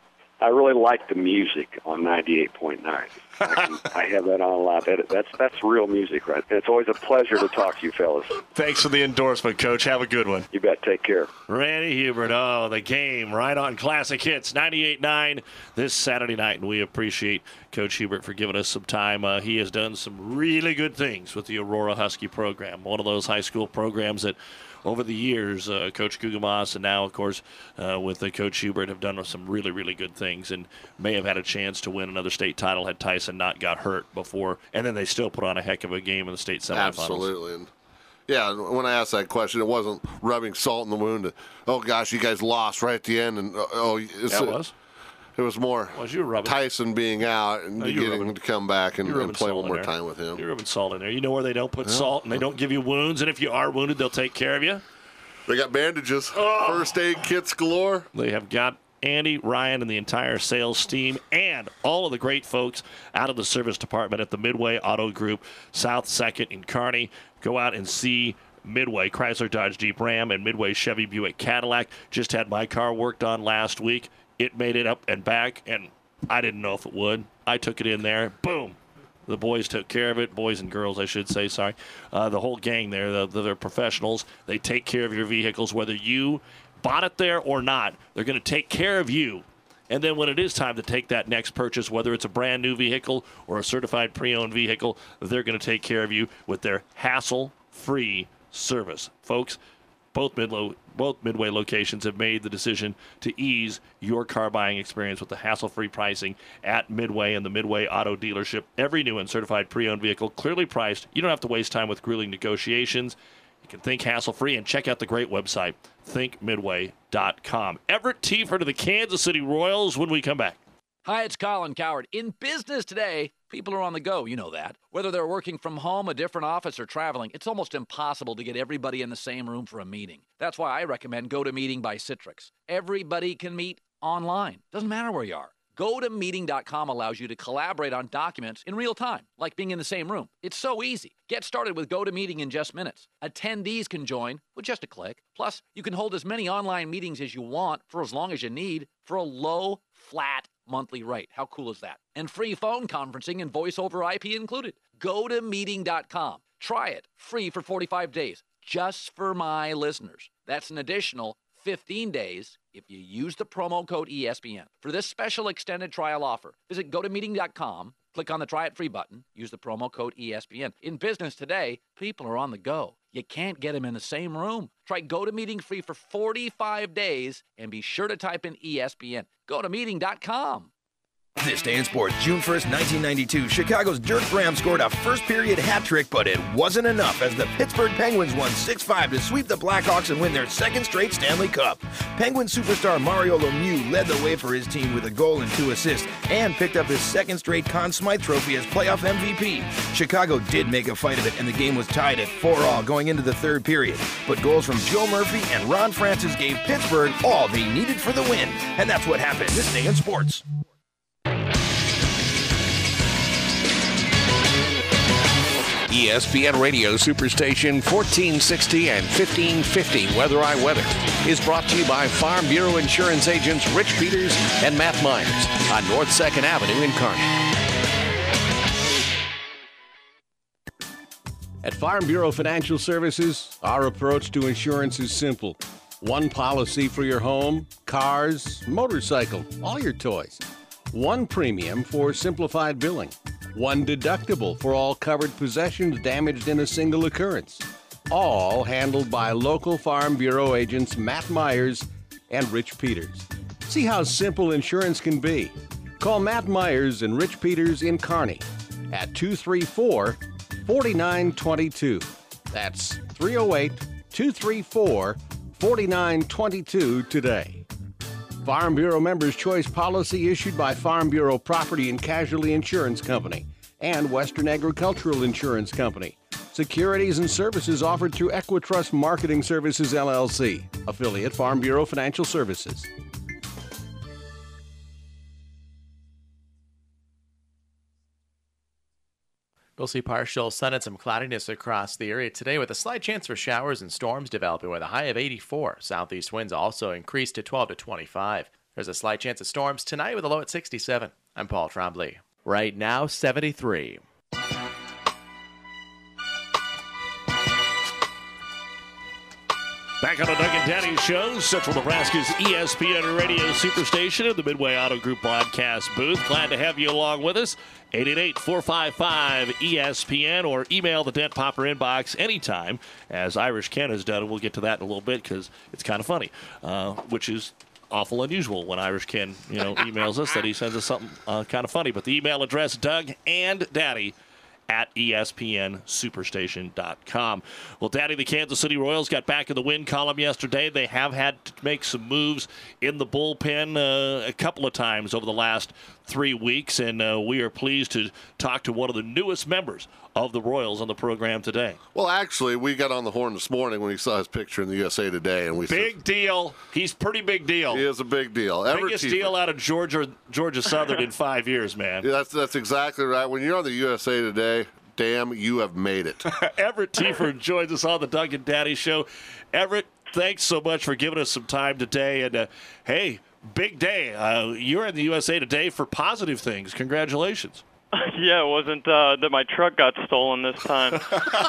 I really like the music on ninety-eight point nine. I, can, I have that on a lot. That, that's that's real music, right? And it's always a pleasure to talk to you fellas. Thanks for the endorsement, Coach. Have a good one. You bet. Take care. Randy Hubert, oh, the game right on Classic Hits ninety-eight point nine this Saturday night, and we appreciate Coach Hubert for giving us some time. Uh, he has done some really good things with the Aurora Husky program, one of those high school programs that over the years, uh, Coach Gugamas and now, of course, uh, with uh, Coach Hubert have done some really, really good things and may have had a chance to win another state title had Tyson not got hurt before. And then they still put on a heck of a game in the state semifinals. Absolutely. And yeah, when I asked that question, it wasn't rubbing salt in the wound. Oh, gosh, you guys lost right at the end. And oh, it's, yeah, it was. It was more well, you were Tyson being out and no, getting rubbing, to come back and, and play one more there. time with him. You're rubbing salt in there. You know where they don't put yeah. salt and they don't give you wounds, and if you are wounded, they'll take care of you. They got bandages, oh. first aid kits galore. They have got Andy, Ryan, and the entire sales team and all of the great folks out of the service department at the Midway Auto Group, South second in Kearney. Go out and see Midway, Chrysler, Dodge, Jeep, Ram, and Midway, Chevy, Buick, Cadillac. Just had my car worked on last week. It made it up and back, and I didn't know if it would. I took it in there. Boom. The boys took care of it. Boys and girls, I should say, sorry. Uh, the whole gang there, the, the, they're professionals. They take care of your vehicles, whether you bought it there or not. They're going to take care of you. And then when it is time to take that next purchase, whether it's a brand new vehicle or a certified pre-owned vehicle, they're going to take care of you with their hassle-free service. Folks, both Midlo, both Midway locations have made the decision to ease your car buying experience with the hassle-free pricing at Midway and the Midway Auto Dealership. Every new and certified pre-owned vehicle, clearly priced. You don't have to waste time with grueling negotiations. You can think hassle-free and check out the great website, think midway dot com. Everett Tiefer to the Kansas City Royals when we come back. Hi, it's Colin Coward. In business today, people are on the go, you know that. Whether they're working from home, a different office, or traveling, it's almost impossible to get everybody in the same room for a meeting. That's why I recommend GoToMeeting by Citrix. Everybody can meet online. Doesn't matter where you are. go to meeting dot com allows you to collaborate on documents in real time, like being in the same room. It's so easy. Get started with GoToMeeting in just minutes. Attendees can join with just a click. Plus, you can hold as many online meetings as you want for as long as you need for a low, flat monthly rate. How cool is that? And free phone conferencing and voice over I P included. go to meeting dot com. Try it free for forty-five days, just for my listeners. That's an additional fifteen days if you use the promo code E S P N. For this special extended trial offer, visit go to meeting dot com, click on the Try It Free button, use the promo code E S P N. In business today, people are on the go. You can't get them in the same room. Try GoToMeeting free for forty-five days and be sure to type in E S P N. go to meeting dot com. This day in sports, June first, nineteen ninety-two, Chicago's Dirk Graham scored a first-period hat trick, but it wasn't enough as the Pittsburgh Penguins won six five to sweep the Blackhawks and win their second straight Stanley Cup. Penguin superstar Mario Lemieux led the way for his team with a goal and two assists and picked up his second straight Conn Smythe Trophy as playoff M V P. Chicago did make a fight of it, and the game was tied at four all going into the third period. But goals from Joe Murphy and Ron Francis gave Pittsburgh all they needed for the win. And that's what happened this day in sports. E S P N Radio Superstation fourteen sixty and fifteen fifty Weather I Weather is brought to you by Farm Bureau Insurance agents Rich Peters and Matt Myers on North second Avenue in Kearney. At Farm Bureau Financial Services, our approach to insurance is simple. One policy for your home, cars, motorcycle, all your toys. One premium for simplified billing. One deductible for all covered possessions damaged in a single occurrence. All handled by local Farm Bureau agents Matt Myers and Rich Peters. See how simple insurance can be. Call Matt Myers and Rich Peters in Kearney at two three four, four nine two two. That's three oh eight, two three four, four nine two two today. Farm Bureau Members' Choice policy issued by Farm Bureau Property and Casualty Insurance Company and Western Agricultural Insurance Company. Securities and services offered through Equitrust Marketing Services, L L C, affiliate Farm Bureau Financial Services. We'll see partial sun and some cloudiness across the area today with a slight chance for showers and storms developing with a high of eighty-four. Southeast winds also increased to twelve to twenty-five. There's a slight chance of storms tonight with a low at sixty-seven. I'm Paul Trombley. Right now, seventy-three. Back on the Doug and Daddy Show, Central Nebraska's E S P N Radio Superstation in the Midway Auto Group broadcast booth. Glad to have you along with us. eight eight eight, four five five, E S P N or email the Dent Popper inbox anytime, as Irish Ken has done. And we'll get to that in a little bit because it's kind of funny, uh, which is awful unusual when Irish Ken you know, emails us that he sends us something uh, kind of funny. But the email address, Doug and Daddy at E S P N superstation dot com. Well, Daddy, the Kansas City Royals got back in the win column yesterday. They have had to make some moves in the bullpen uh, a couple of times over the last three weeks, and uh, we are pleased to talk to one of the newest members of the Royals on the program today. Well, actually, we got on the horn this morning when we saw his picture in the U S A Today, and we big said, deal. He's pretty big deal. He is a big deal. Biggest deal out of Georgia, Georgia Southern in five years, man. Yeah, that's that's exactly right. When you're on the U S A Today, damn, you have made it. Everett Tieford joins us on the Doug and Daddy Show. Everett, thanks so much for giving us some time today. And, uh, hey, big day. Uh, you're in the U S A Today for positive things. Congratulations. Yeah, it wasn't uh, that my truck got stolen this time.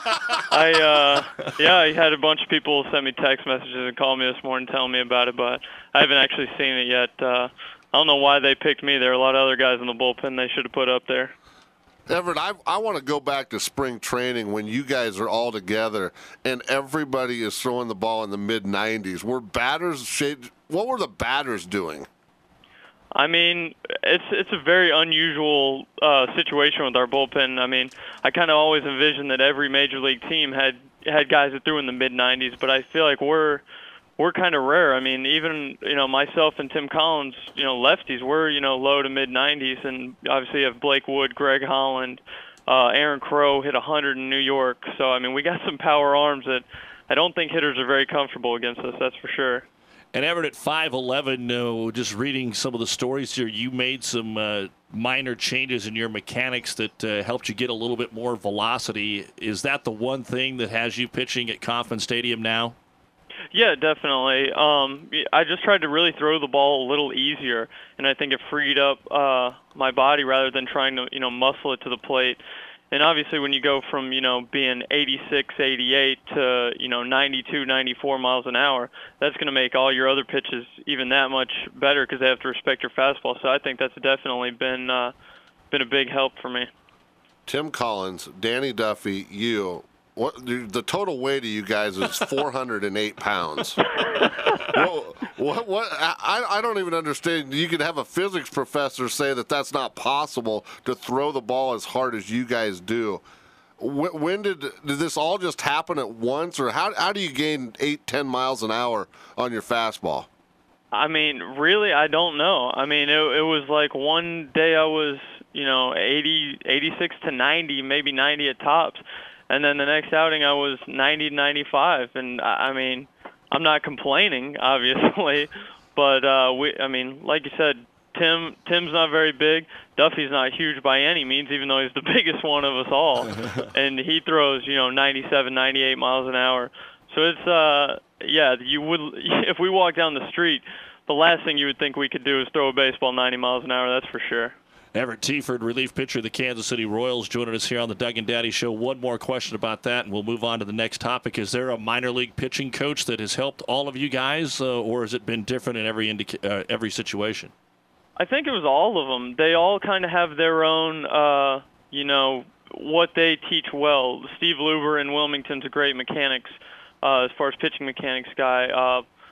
I, uh, yeah, I had a bunch of people send me text messages and call me this morning telling me about it, but I haven't actually seen it yet. Uh, I don't know why they picked me. There are a lot of other guys in the bullpen they should have put up there. Everett, I, I want to go back to spring training when you guys are all together and everybody is throwing the ball in the mid nineties. Were batters shade, what were the batters doing? I mean, it's it's a very unusual uh, situation with our bullpen. I mean, I kind of always envisioned that every major league team had had guys that threw in the mid nineties, but I feel like we're we're kind of rare. I mean, even you know myself and Tim Collins, you know, lefties, we're you know low to mid nineties, and obviously you have Blake Wood, Greg Holland, uh, Aaron Crow hit one hundred in New York. So I mean, we got some power arms that I don't think hitters are very comfortable against us. That's for sure. And Everett, at five eleven, uh, just reading some of the stories here, you made some uh, minor changes in your mechanics that uh, helped you get a little bit more velocity. Is that the one thing that has you pitching at Kauffman Stadium now? Yeah, definitely. Um, I just tried to really throw the ball a little easier, and I think it freed up uh, my body rather than trying to, you know, muscle it to the plate. And obviously when you go from, you know, being eighty-six, eighty-eight to, you know, ninety-two, ninety-four miles an hour, that's going to make all your other pitches even that much better because they have to respect your fastball. So I think that's definitely been uh, been a big help for me. Tim Collins, Danny Duffy, you, what the total weight of you guys is four hundred eight pounds. What, what, what, I, I don't even understand. You could have a physics professor say that that's not possible to throw the ball as hard as you guys do. When, when did did this all just happen at once, or how how do you gain eight, ten miles an hour on your fastball? I mean, really, I don't know. I mean, it, it was like one day I was, you know, eighty, eighty-six to ninety, maybe ninety at tops, and then the next outing I was ninety to ninety-five, and I, I mean. I'm not complaining, obviously, but uh, we. I mean, like you said, Tim. Tim's not very big. Duffy's not huge by any means, even though he's the biggest one of us all, and he throws, you know, ninety-seven, ninety-eight miles an hour. So it's, uh, yeah, you would. If we walk down the street, the last thing you would think we could do is throw a baseball ninety miles an hour. That's for sure. Everett Tieford, relief pitcher of the Kansas City Royals, joining us here on the Doug and Daddy Show. One more question about that, and we'll move on to the next topic. Is there a minor league pitching coach that has helped all of you guys, uh, or has it been different in every indica- uh, every situation? I think it was all of them. They all kind of have their own, uh, you know, what they teach well. Steve Luber in Wilmington's a great mechanics, uh, as far as pitching mechanics guy. Uh,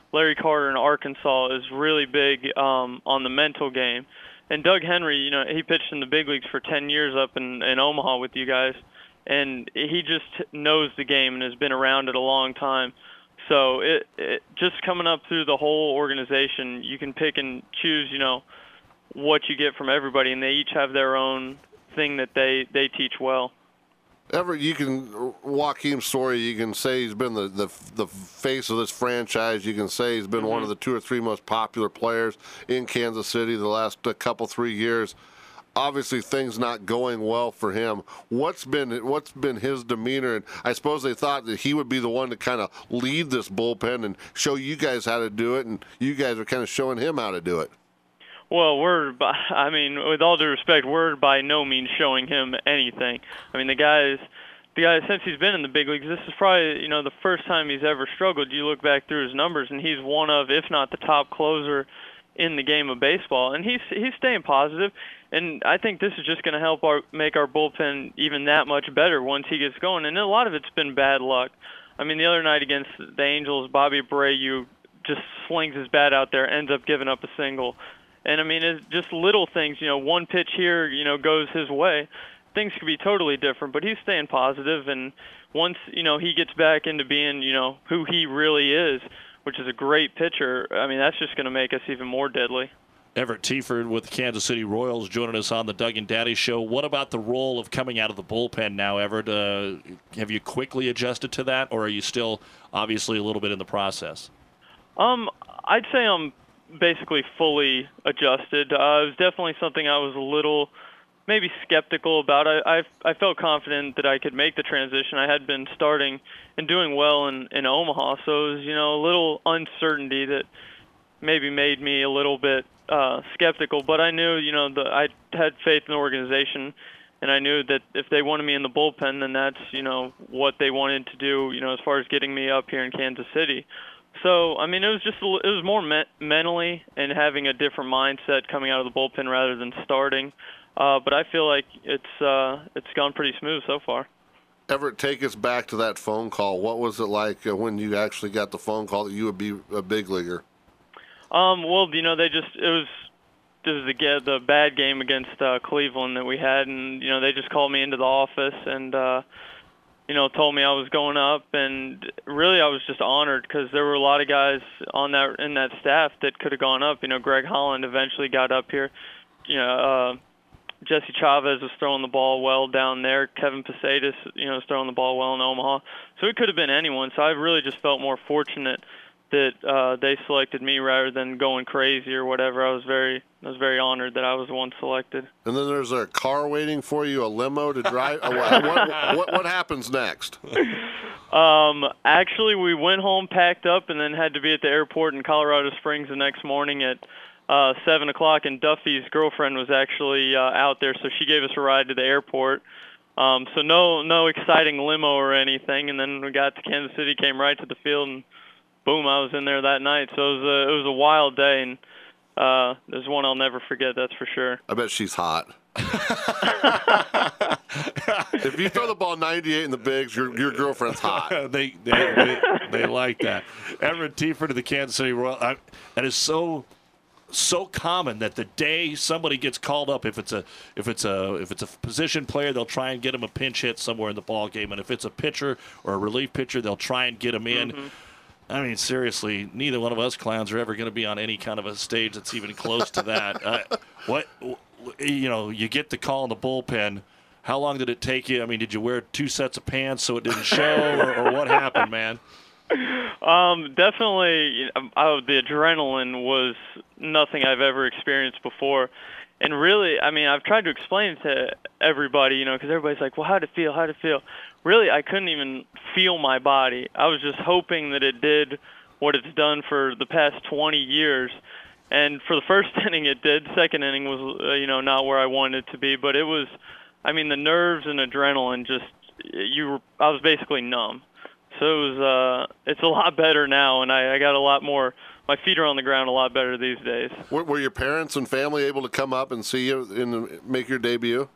Larry Carter in Arkansas is really big um, on the mental game. And Doug Henry, you know, he pitched in the big leagues for ten years up in, in Omaha with you guys, and he just knows the game and has been around it a long time. So it, it just coming up through the whole organization, you can pick and choose, you know, what you get from everybody, and they each have their own thing that they, they teach well. Everett, you can Joaquin Soria. You can say he's been the, the the face of this franchise. You can say he's been mm-hmm. one of the two or three most popular players in Kansas City the last uh, couple three years. Obviously, things not going well for him. What's been what's been his demeanor? And I suppose they thought that he would be the one to kind of lead this bullpen and show you guys how to do it, and you guys are kind of showing him how to do it. Well, we're, by, I mean, with all due respect, we're by no means showing him anything. I mean, the guy's, the guy, since he's been in the big leagues, this is probably, you know, the first time he's ever struggled. You look back through his numbers, and he's one of, if not the top closer in the game of baseball. And he's he's staying positive, and I think this is just going to help our make our bullpen even that much better once he gets going. And a lot of it's been bad luck. I mean, the other night against the Angels, Bobby Abreu just slings his bat out there, ends up giving up a single. And, I mean, it's just little things, you know, one pitch here, you know, goes his way. Things could be totally different, but he's staying positive. And once, you know, he gets back into being, you know, who he really is, which is a great pitcher, I mean, that's just going to make us even more deadly. Everett Tiford with the Kansas City Royals joining us on the Doug and Daddy Show. What about the role of coming out of the bullpen now, Everett? Uh, have you quickly adjusted to that, or are you still obviously a little bit in the process? Um, I'd say I'm basically fully adjusted. Uh, it was definitely something I was a little maybe skeptical about. I, I I felt confident that I could make the transition. I had been starting and doing well in, in Omaha, so it was, you know, a little uncertainty that maybe made me a little bit uh, skeptical. But I knew, you know, the, I had faith in the organization, and I knew that if they wanted me in the bullpen, then that's, you know, what they wanted to do, you know, as far as getting me up here in Kansas City. So, I mean, it was just a, it was more me- mentally and having a different mindset coming out of the bullpen rather than starting. Uh, but I feel like it's uh, it's gone pretty smooth so far. Everett, take us back to that phone call. What was it like uh, when you actually got the phone call that you would be a big leaguer? Um, well, you know, they just it was it was the the bad game against uh, Cleveland that we had, and you know, they just called me into the office and. Uh, you know, told me I was going up, and really I was just honored because there were a lot of guys on that in that staff that could have gone up. You know, Greg Holland eventually got up here. You know, uh, Jesse Chavez was throwing the ball well down there. Kevin Posadas, you know, was throwing the ball well in Omaha. So it could have been anyone. So I really just felt more fortunate that uh, they selected me rather than going crazy or whatever. I was very, I was very honored that I was the one selected. And then there's a car waiting for you, a limo to drive. what, what, what, what happens next? Um, actually, we went home, packed up, and then had to be at the airport in Colorado Springs the next morning at uh, seven o'clock. And Duffy's girlfriend was actually uh, out there, so she gave us a ride to the airport. Um, so no, no exciting limo or anything. And then we got to Kansas City, came right to the field, and boom, I was in there that night. So it was a, it was a wild day, and uh, there's one I'll never forget, that's for sure. I bet she's hot. If you throw the ball ninety-eight in the bigs, your your girlfriend's hot. they, they, they they like that. Everett Tiford of the Kansas City Royals. I, that is so so common that the day somebody gets called up, if it's a if it's a if it's a position player, they'll try and get him a pinch hit somewhere in the ball game, and if it's a pitcher or a relief pitcher, they'll try and get him in. Mm-hmm. I mean, seriously, neither one of us clowns are ever going to be on any kind of a stage that's even close to that. Uh, what, you know, you get the call in the bullpen. How long did it take you? I mean, did you wear two sets of pants so it didn't show, or, or what happened, man? Um, definitely, uh, the adrenaline was nothing I've ever experienced before. And really, I mean, I've tried to explain it to everybody, you know, because everybody's like, well, how'd it feel? How'd it feel? Really, I couldn't even feel my body. I was just hoping that it did what it's done for the past twenty years. And for the first inning, it did. Second inning was, uh, you know, not where I wanted it to be. But it was, I mean, the nerves and adrenaline just, you were, I was basically numb. So it was, uh, it's a lot better now, and I, I got a lot more, my feet are on the ground a lot better these days. Were, were your parents and family able to come up and see you and make your debut?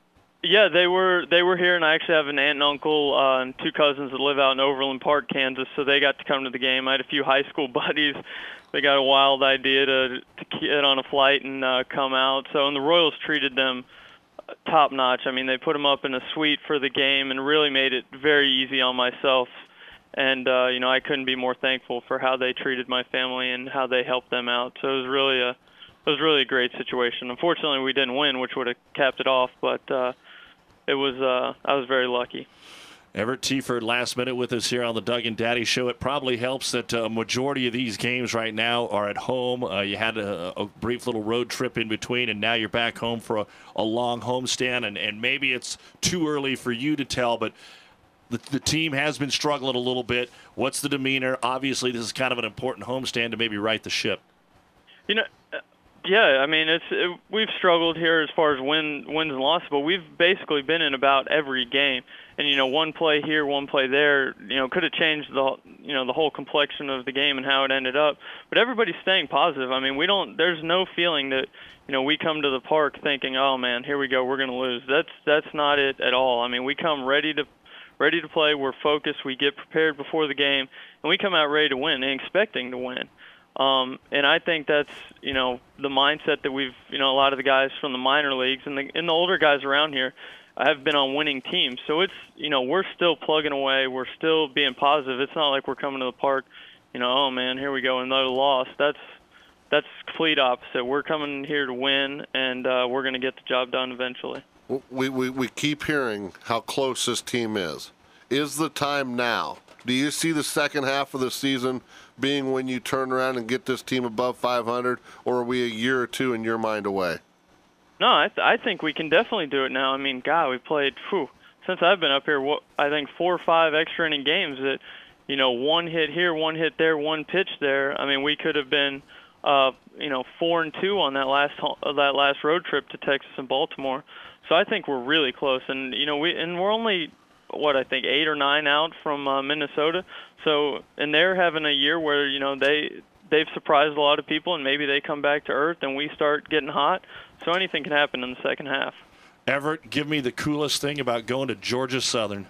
Yeah, they were they were here, and I actually have an aunt and uncle uh, and two cousins that live out in Overland Park, Kansas, so they got to come to the game. I had a few high school buddies. They got a wild idea to, to get on a flight and uh, come out. So, and the Royals treated them top-notch. I mean, they put them up in a suite for the game and really made it very easy on myself. And, uh, you know, I couldn't be more thankful for how they treated my family and how they helped them out. So it was really a, it was really a great situation. Unfortunately, we didn't win, which would have capped it off, but uh, it was uh, I was very lucky. Everett Tiford last minute with us here on the Doug and Daddy Show. It probably helps that a majority of these games right now are at home. Uh, you had a, a brief little road trip in between, and now you're back home for a, a long homestand. And, and maybe it's too early for you to tell, but the, the team has been struggling a little bit. What's the demeanor? Obviously, this is kind of an important homestand to maybe right the ship. You know, yeah, I mean, it's it, we've struggled here as far as win, wins and losses, but we've basically been in about every game. And, you know, one play here, one play there, you know, could have changed the, you know, the whole complexion of the game and how it ended up. But everybody's staying positive. I mean, we don't, there's no feeling that, you know, we come to the park thinking, oh, man, here we go, we're going to lose. That's that's not it at all. I mean, we come ready to ready to play. We're focused. We get prepared before the game. And we come out ready to win and expecting to win. Um, and I think that's, you know, the mindset that we've, you know, a lot of the guys from the minor leagues and the, and the older guys around here have been on winning teams. So it's, you know, we're still plugging away. We're still being positive. It's not like we're coming to the park, you know, oh, man, here we go, another loss. That's that's complete opposite. We're coming here to win, and uh, we're going to get the job done eventually. We, we, we keep hearing how close this team is. Is the time now? Do you see the second half of the season being when you turn around and get this team above five hundred, or are we a year or two in your mind away? No, I, th- I think we can definitely do it now. I mean, God, we played, whew, since I've been up here, what, I think four or five extra inning games that, you know, one hit here, one hit there, one pitch there. I mean, we could have been, uh, you know, four and two on that last uh, that last road trip to Texas and Baltimore. So I think we're really close, and you know, we and we're only what I think eight or nine out from uh, Minnesota. So and they're having a year where you know they they've surprised a lot of people, and maybe they come back to earth and we start getting hot. So anything can happen in the second half. Everett, give me the coolest thing about going to Georgia Southern.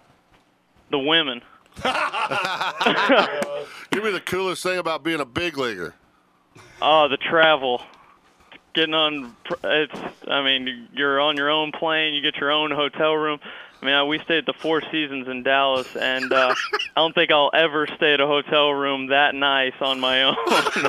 The women. Give me the coolest thing about being a big leaguer. Oh, the travel. Getting on, it's, I mean, you're on your own plane, you get your own hotel room. I mean, we stayed at the Four Seasons in Dallas, and uh, I don't think I'll ever stay at a hotel room that nice on my own.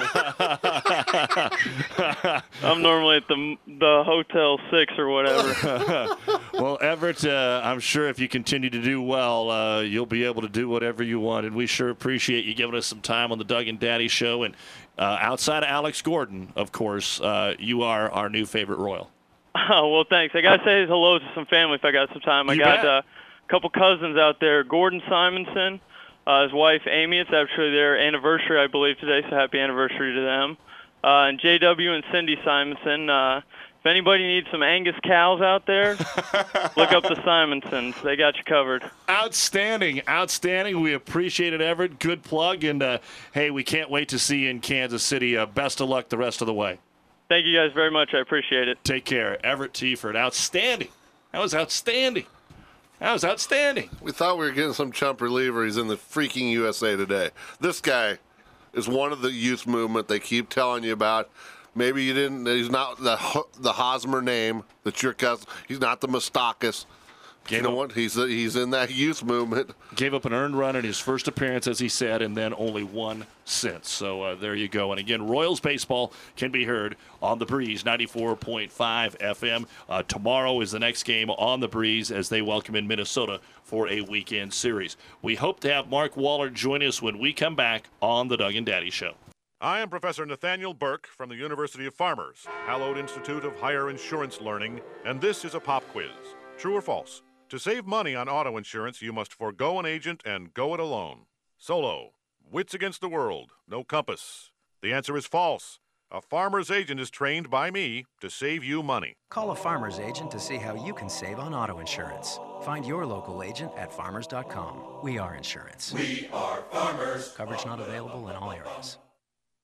I'm normally at the the Hotel Six or whatever. Well, Everett, uh, I'm sure if you continue to do well, uh, you'll be able to do whatever you want, and we sure appreciate you giving us some time on the Doug and Daddy Show. And uh, outside of Alex Gordon, of course, uh, you are our new favorite Royal. Oh, well, thanks. I got to say hello to some family if I got some time. I You got bet. uh, a couple cousins out there. Gordon Simonson, uh, his wife Amy. It's actually their anniversary, I believe, today, so happy anniversary to them. Uh, and J W and Cindy Simonson. Uh, if anybody needs some Angus cows out there, look up the Simonsons. They got you covered. Outstanding, outstanding. We appreciate it, Everett. Good plug. And, uh, hey, we can't wait to see you in Kansas City. Uh, best of luck the rest of the way. Thank you guys very much. I appreciate it. Take care. Everett Tiford. Outstanding. That was outstanding. That was outstanding. We thought we were getting some chump reliever. He's in the freaking U S A Today. This guy is one of the youth movement they keep telling you about. Maybe you didn't. He's not the the Hosmer name that your cousin. He's not the Mustakis. You know what? He's he's in that youth movement. Gave up an earned run in his first appearance, as he said, and then only one since. So uh, there you go. And again, Royals baseball can be heard on the Breeze, ninety-four point five F M. Uh, tomorrow is the next game on the Breeze as they welcome in Minnesota for a weekend series. We hope to have Mark Waller join us when we come back on the Doug and Daddy Show. I am Professor Nathaniel Burke from the University of Farmers, Hallowed Institute of Higher Insurance Learning, and this is a pop quiz. True or false? To save money on auto insurance, you must forego an agent and go it alone. Solo. Wits against the world. No compass. The answer is false. A farmer's agent is trained by me to save you money. Call a farmer's agent to see how you can save on auto insurance. Find your local agent at farmers dot com. We are insurance. We are farmers. Coverage not available in all areas.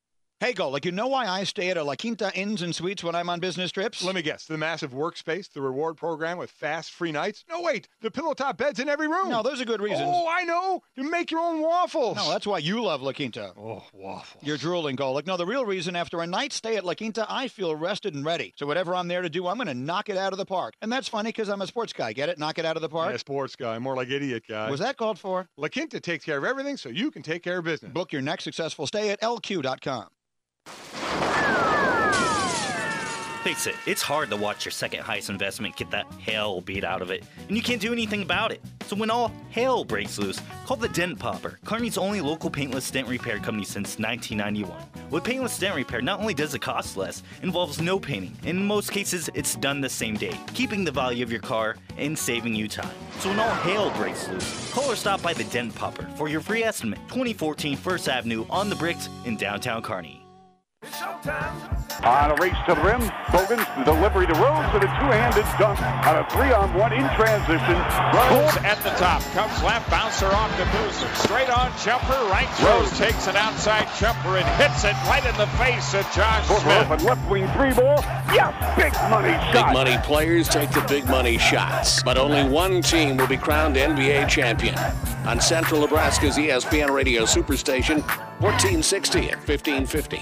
Hey, Go, like, you know why I stay at a La Quinta Inns and Suites when I'm on business trips? Let me guess. The massive workspace, the reward program with fast, free nights? No, wait. The pillow top beds in every room. No, those are good reasons. Oh, I know. You make your own waffles. No, that's why you love La Quinta. Oh, waffles. You're drooling, Go. Like, no, the real reason, after a night stay at La Quinta, I feel rested and ready. So whatever I'm there to do, I'm going to knock it out of the park. And that's funny because I'm a sports guy. Get it? Knock it out of the park? Yeah, sports guy. More like idiot guy. Was that called for? La Quinta takes care of everything so you can take care of business. Book your next successful stay at L Q dot com. Face it, it's hard to watch your second highest investment get the hell beat out of it, and you can't do anything about it. So when all hell breaks loose, call the Dent Popper, Kearney's only local paintless dent repair company since nineteen ninety-one. With paintless dent repair, not only does it cost less, it involves no painting, and in most cases, it's done the same day, keeping the value of your car and saving you time. So when all hell breaks loose, call or stop by the Dent Popper for your free estimate, twenty fourteen First Avenue on the Bricks in downtown Kearney. On a race to the rim, Bogans, the delivery to Rose with a two-handed dunk on a three-on-one in transition. Rose at the top, comes left, bouncer off to Boozer. Straight on jumper, right through. Rose takes an outside jumper and hits it right in the face of Josh Smith. And left wing three ball, yes, big money shot. Big money players take the big money shots, but only one team will be crowned N B A champion. On Central Nebraska's E S P N Radio Superstation, fourteen sixty at fifteen fifty.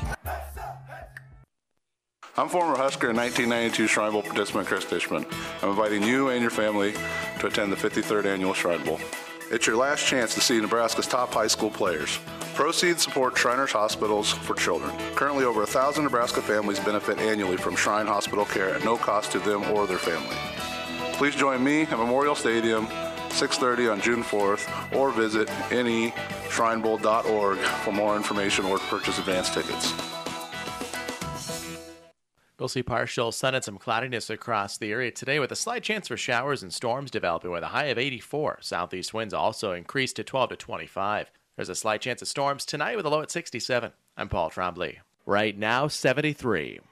I'm former Husker and nineteen ninety-two Shrine Bowl participant Chris Dishman. I'm inviting you and your family to attend the fifty-third Annual Shrine Bowl. It's your last chance to see Nebraska's top high school players. Proceeds support Shriners Hospitals for Children. Currently, over a thousand Nebraska families benefit annually from Shrine Hospital care at no cost to them or their family. Please join me at Memorial Stadium, six thirty on June fourth, or visit N E shrine bowl dot org for more information or to purchase advance tickets. We'll see partial sun and some cloudiness across the area today with a slight chance for showers and storms developing with a high of eighty-four. Southeast winds also increased to twelve to twenty-five. There's a slight chance of storms tonight with a low at sixty-seven. I'm Paul Trombley. Right now, seventy-three.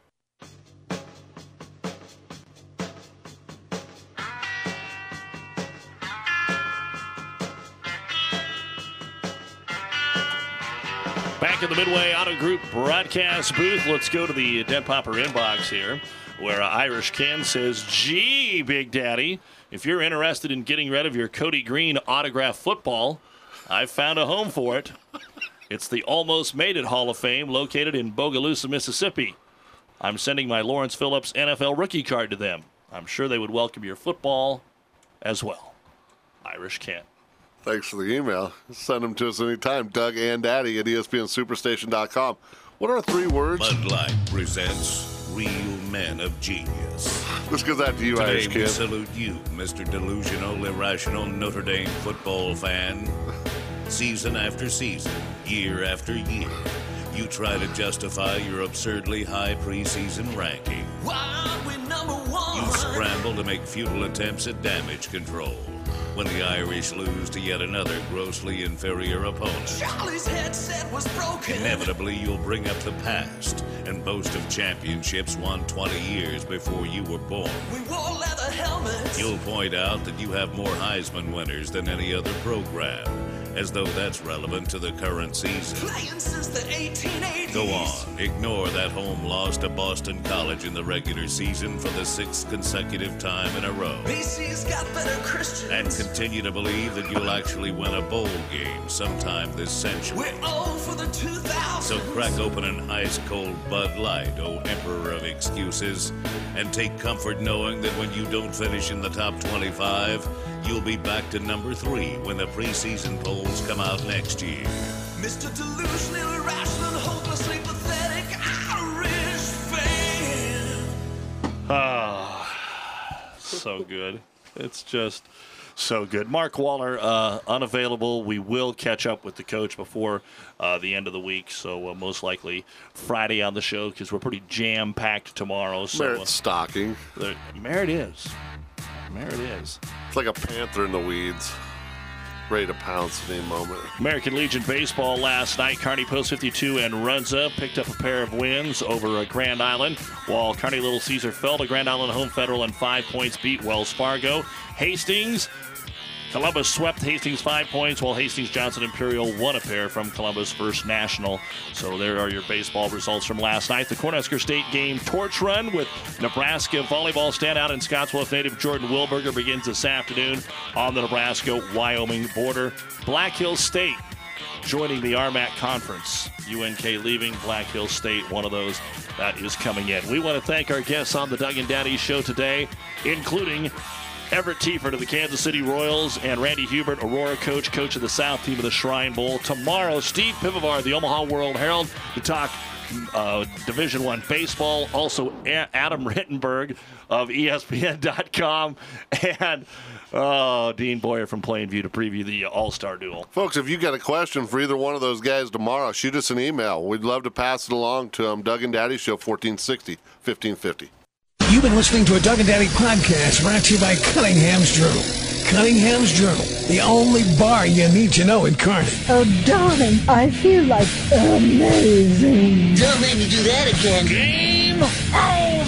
Back in the Midway Auto Group broadcast booth, let's go to the Dent Popper inbox here, where uh, Irish Ken says, gee, Big Daddy, if you're interested in getting rid of your Cody Green autograph football, I've found a home for it. It's the Almost Made It Hall of Fame located in Bogalusa, Mississippi. I'm sending my Lawrence Phillips N F L rookie card to them. I'm sure they would welcome your football as well. Irish Ken. Thanks for the email. Send them to us anytime. Doug and Daddy at E S P N Superstation dot com. What are three words? Bud Light presents Real Men of Genius. This goes out to you, Today Irish we Kid. salute you, Mister Delusional, Irrational Notre Dame football fan. Season after season, year after year, you try to justify your absurdly high preseason ranking. Why we number one? You scramble to make futile attempts at damage control. When the Irish lose to yet another grossly inferior opponent, Charlie's headset was broken. inevitably you'll bring up the past and boast of championships won twenty years before you were born. We wore leather helmets. You'll point out that you have more Heisman winners than any other program, as though that's relevant to the current season. Playing since the eighteen eighties. Go on, ignore that home loss to Boston College in the regular season for the sixth consecutive time in a row. B C's got better Christians. And continue to believe that you'll actually win a bowl game sometime this century. We're old for the two thousands. So crack open an ice-cold Bud Light, oh emperor of excuses, and take comfort knowing that when you don't finish in the top twenty-five, you'll be back to number three when the preseason polls come out next year. Mister Delusional, Irrational, Hopelessly Pathetic Irish fan. Ah, so good. It's just so good. Mark Waller, uh, unavailable. We will catch up with the coach before uh, the end of the week, so uh, most likely Friday on the show because we're pretty jam-packed tomorrow. So, Merritt uh, stalking. There, Merritt is. Merritt is. It's like a panther in the weeds, ready to pounce at any moment. American Legion baseball last night. Kearney Post fifty-two and Runza picked up a pair of wins over uh, Grand Island, while Kearney Little Caesar fell to Grand Island Home Federal and five points beat Wells Fargo. Hastings Columbus swept Hastings five points, while Hastings Johnson Imperial won a pair from Columbus First National. So there are your baseball results from last night. The Cornhusker State game torch run with Nebraska volleyball standout and Scottsbluff native Jordan Wilberger begins this afternoon on the Nebraska-Wyoming border. Black Hills State joining the R M A C Conference. U N K leaving, Black Hills State, one of those that is coming in. We want to thank our guests on the Doug and Daddy Show today, including Everett Tiefert of the Kansas City Royals and Randy Hubert, Aurora coach, coach of the South team of the Shrine Bowl. Tomorrow, Steve Pivovar of the Omaha World Herald to talk uh, Division One baseball. Also, A- Adam Rittenberg of E S P N dot com and oh, Dean Boyer from Plainview to preview the All-Star Duel. Folks, if you got a question for either one of those guys tomorrow, shoot us an email. We'd love to pass it along to them. Doug and Daddy Show, fourteen sixty, fifteen fifty. You've been listening to a Doug and Daddy podcast brought to you by Cunningham's Journal. Cunningham's Journal, the only bar you need to know in Kearney. Oh, darling, I feel like amazing. Don't make me do that again. Game. Hey.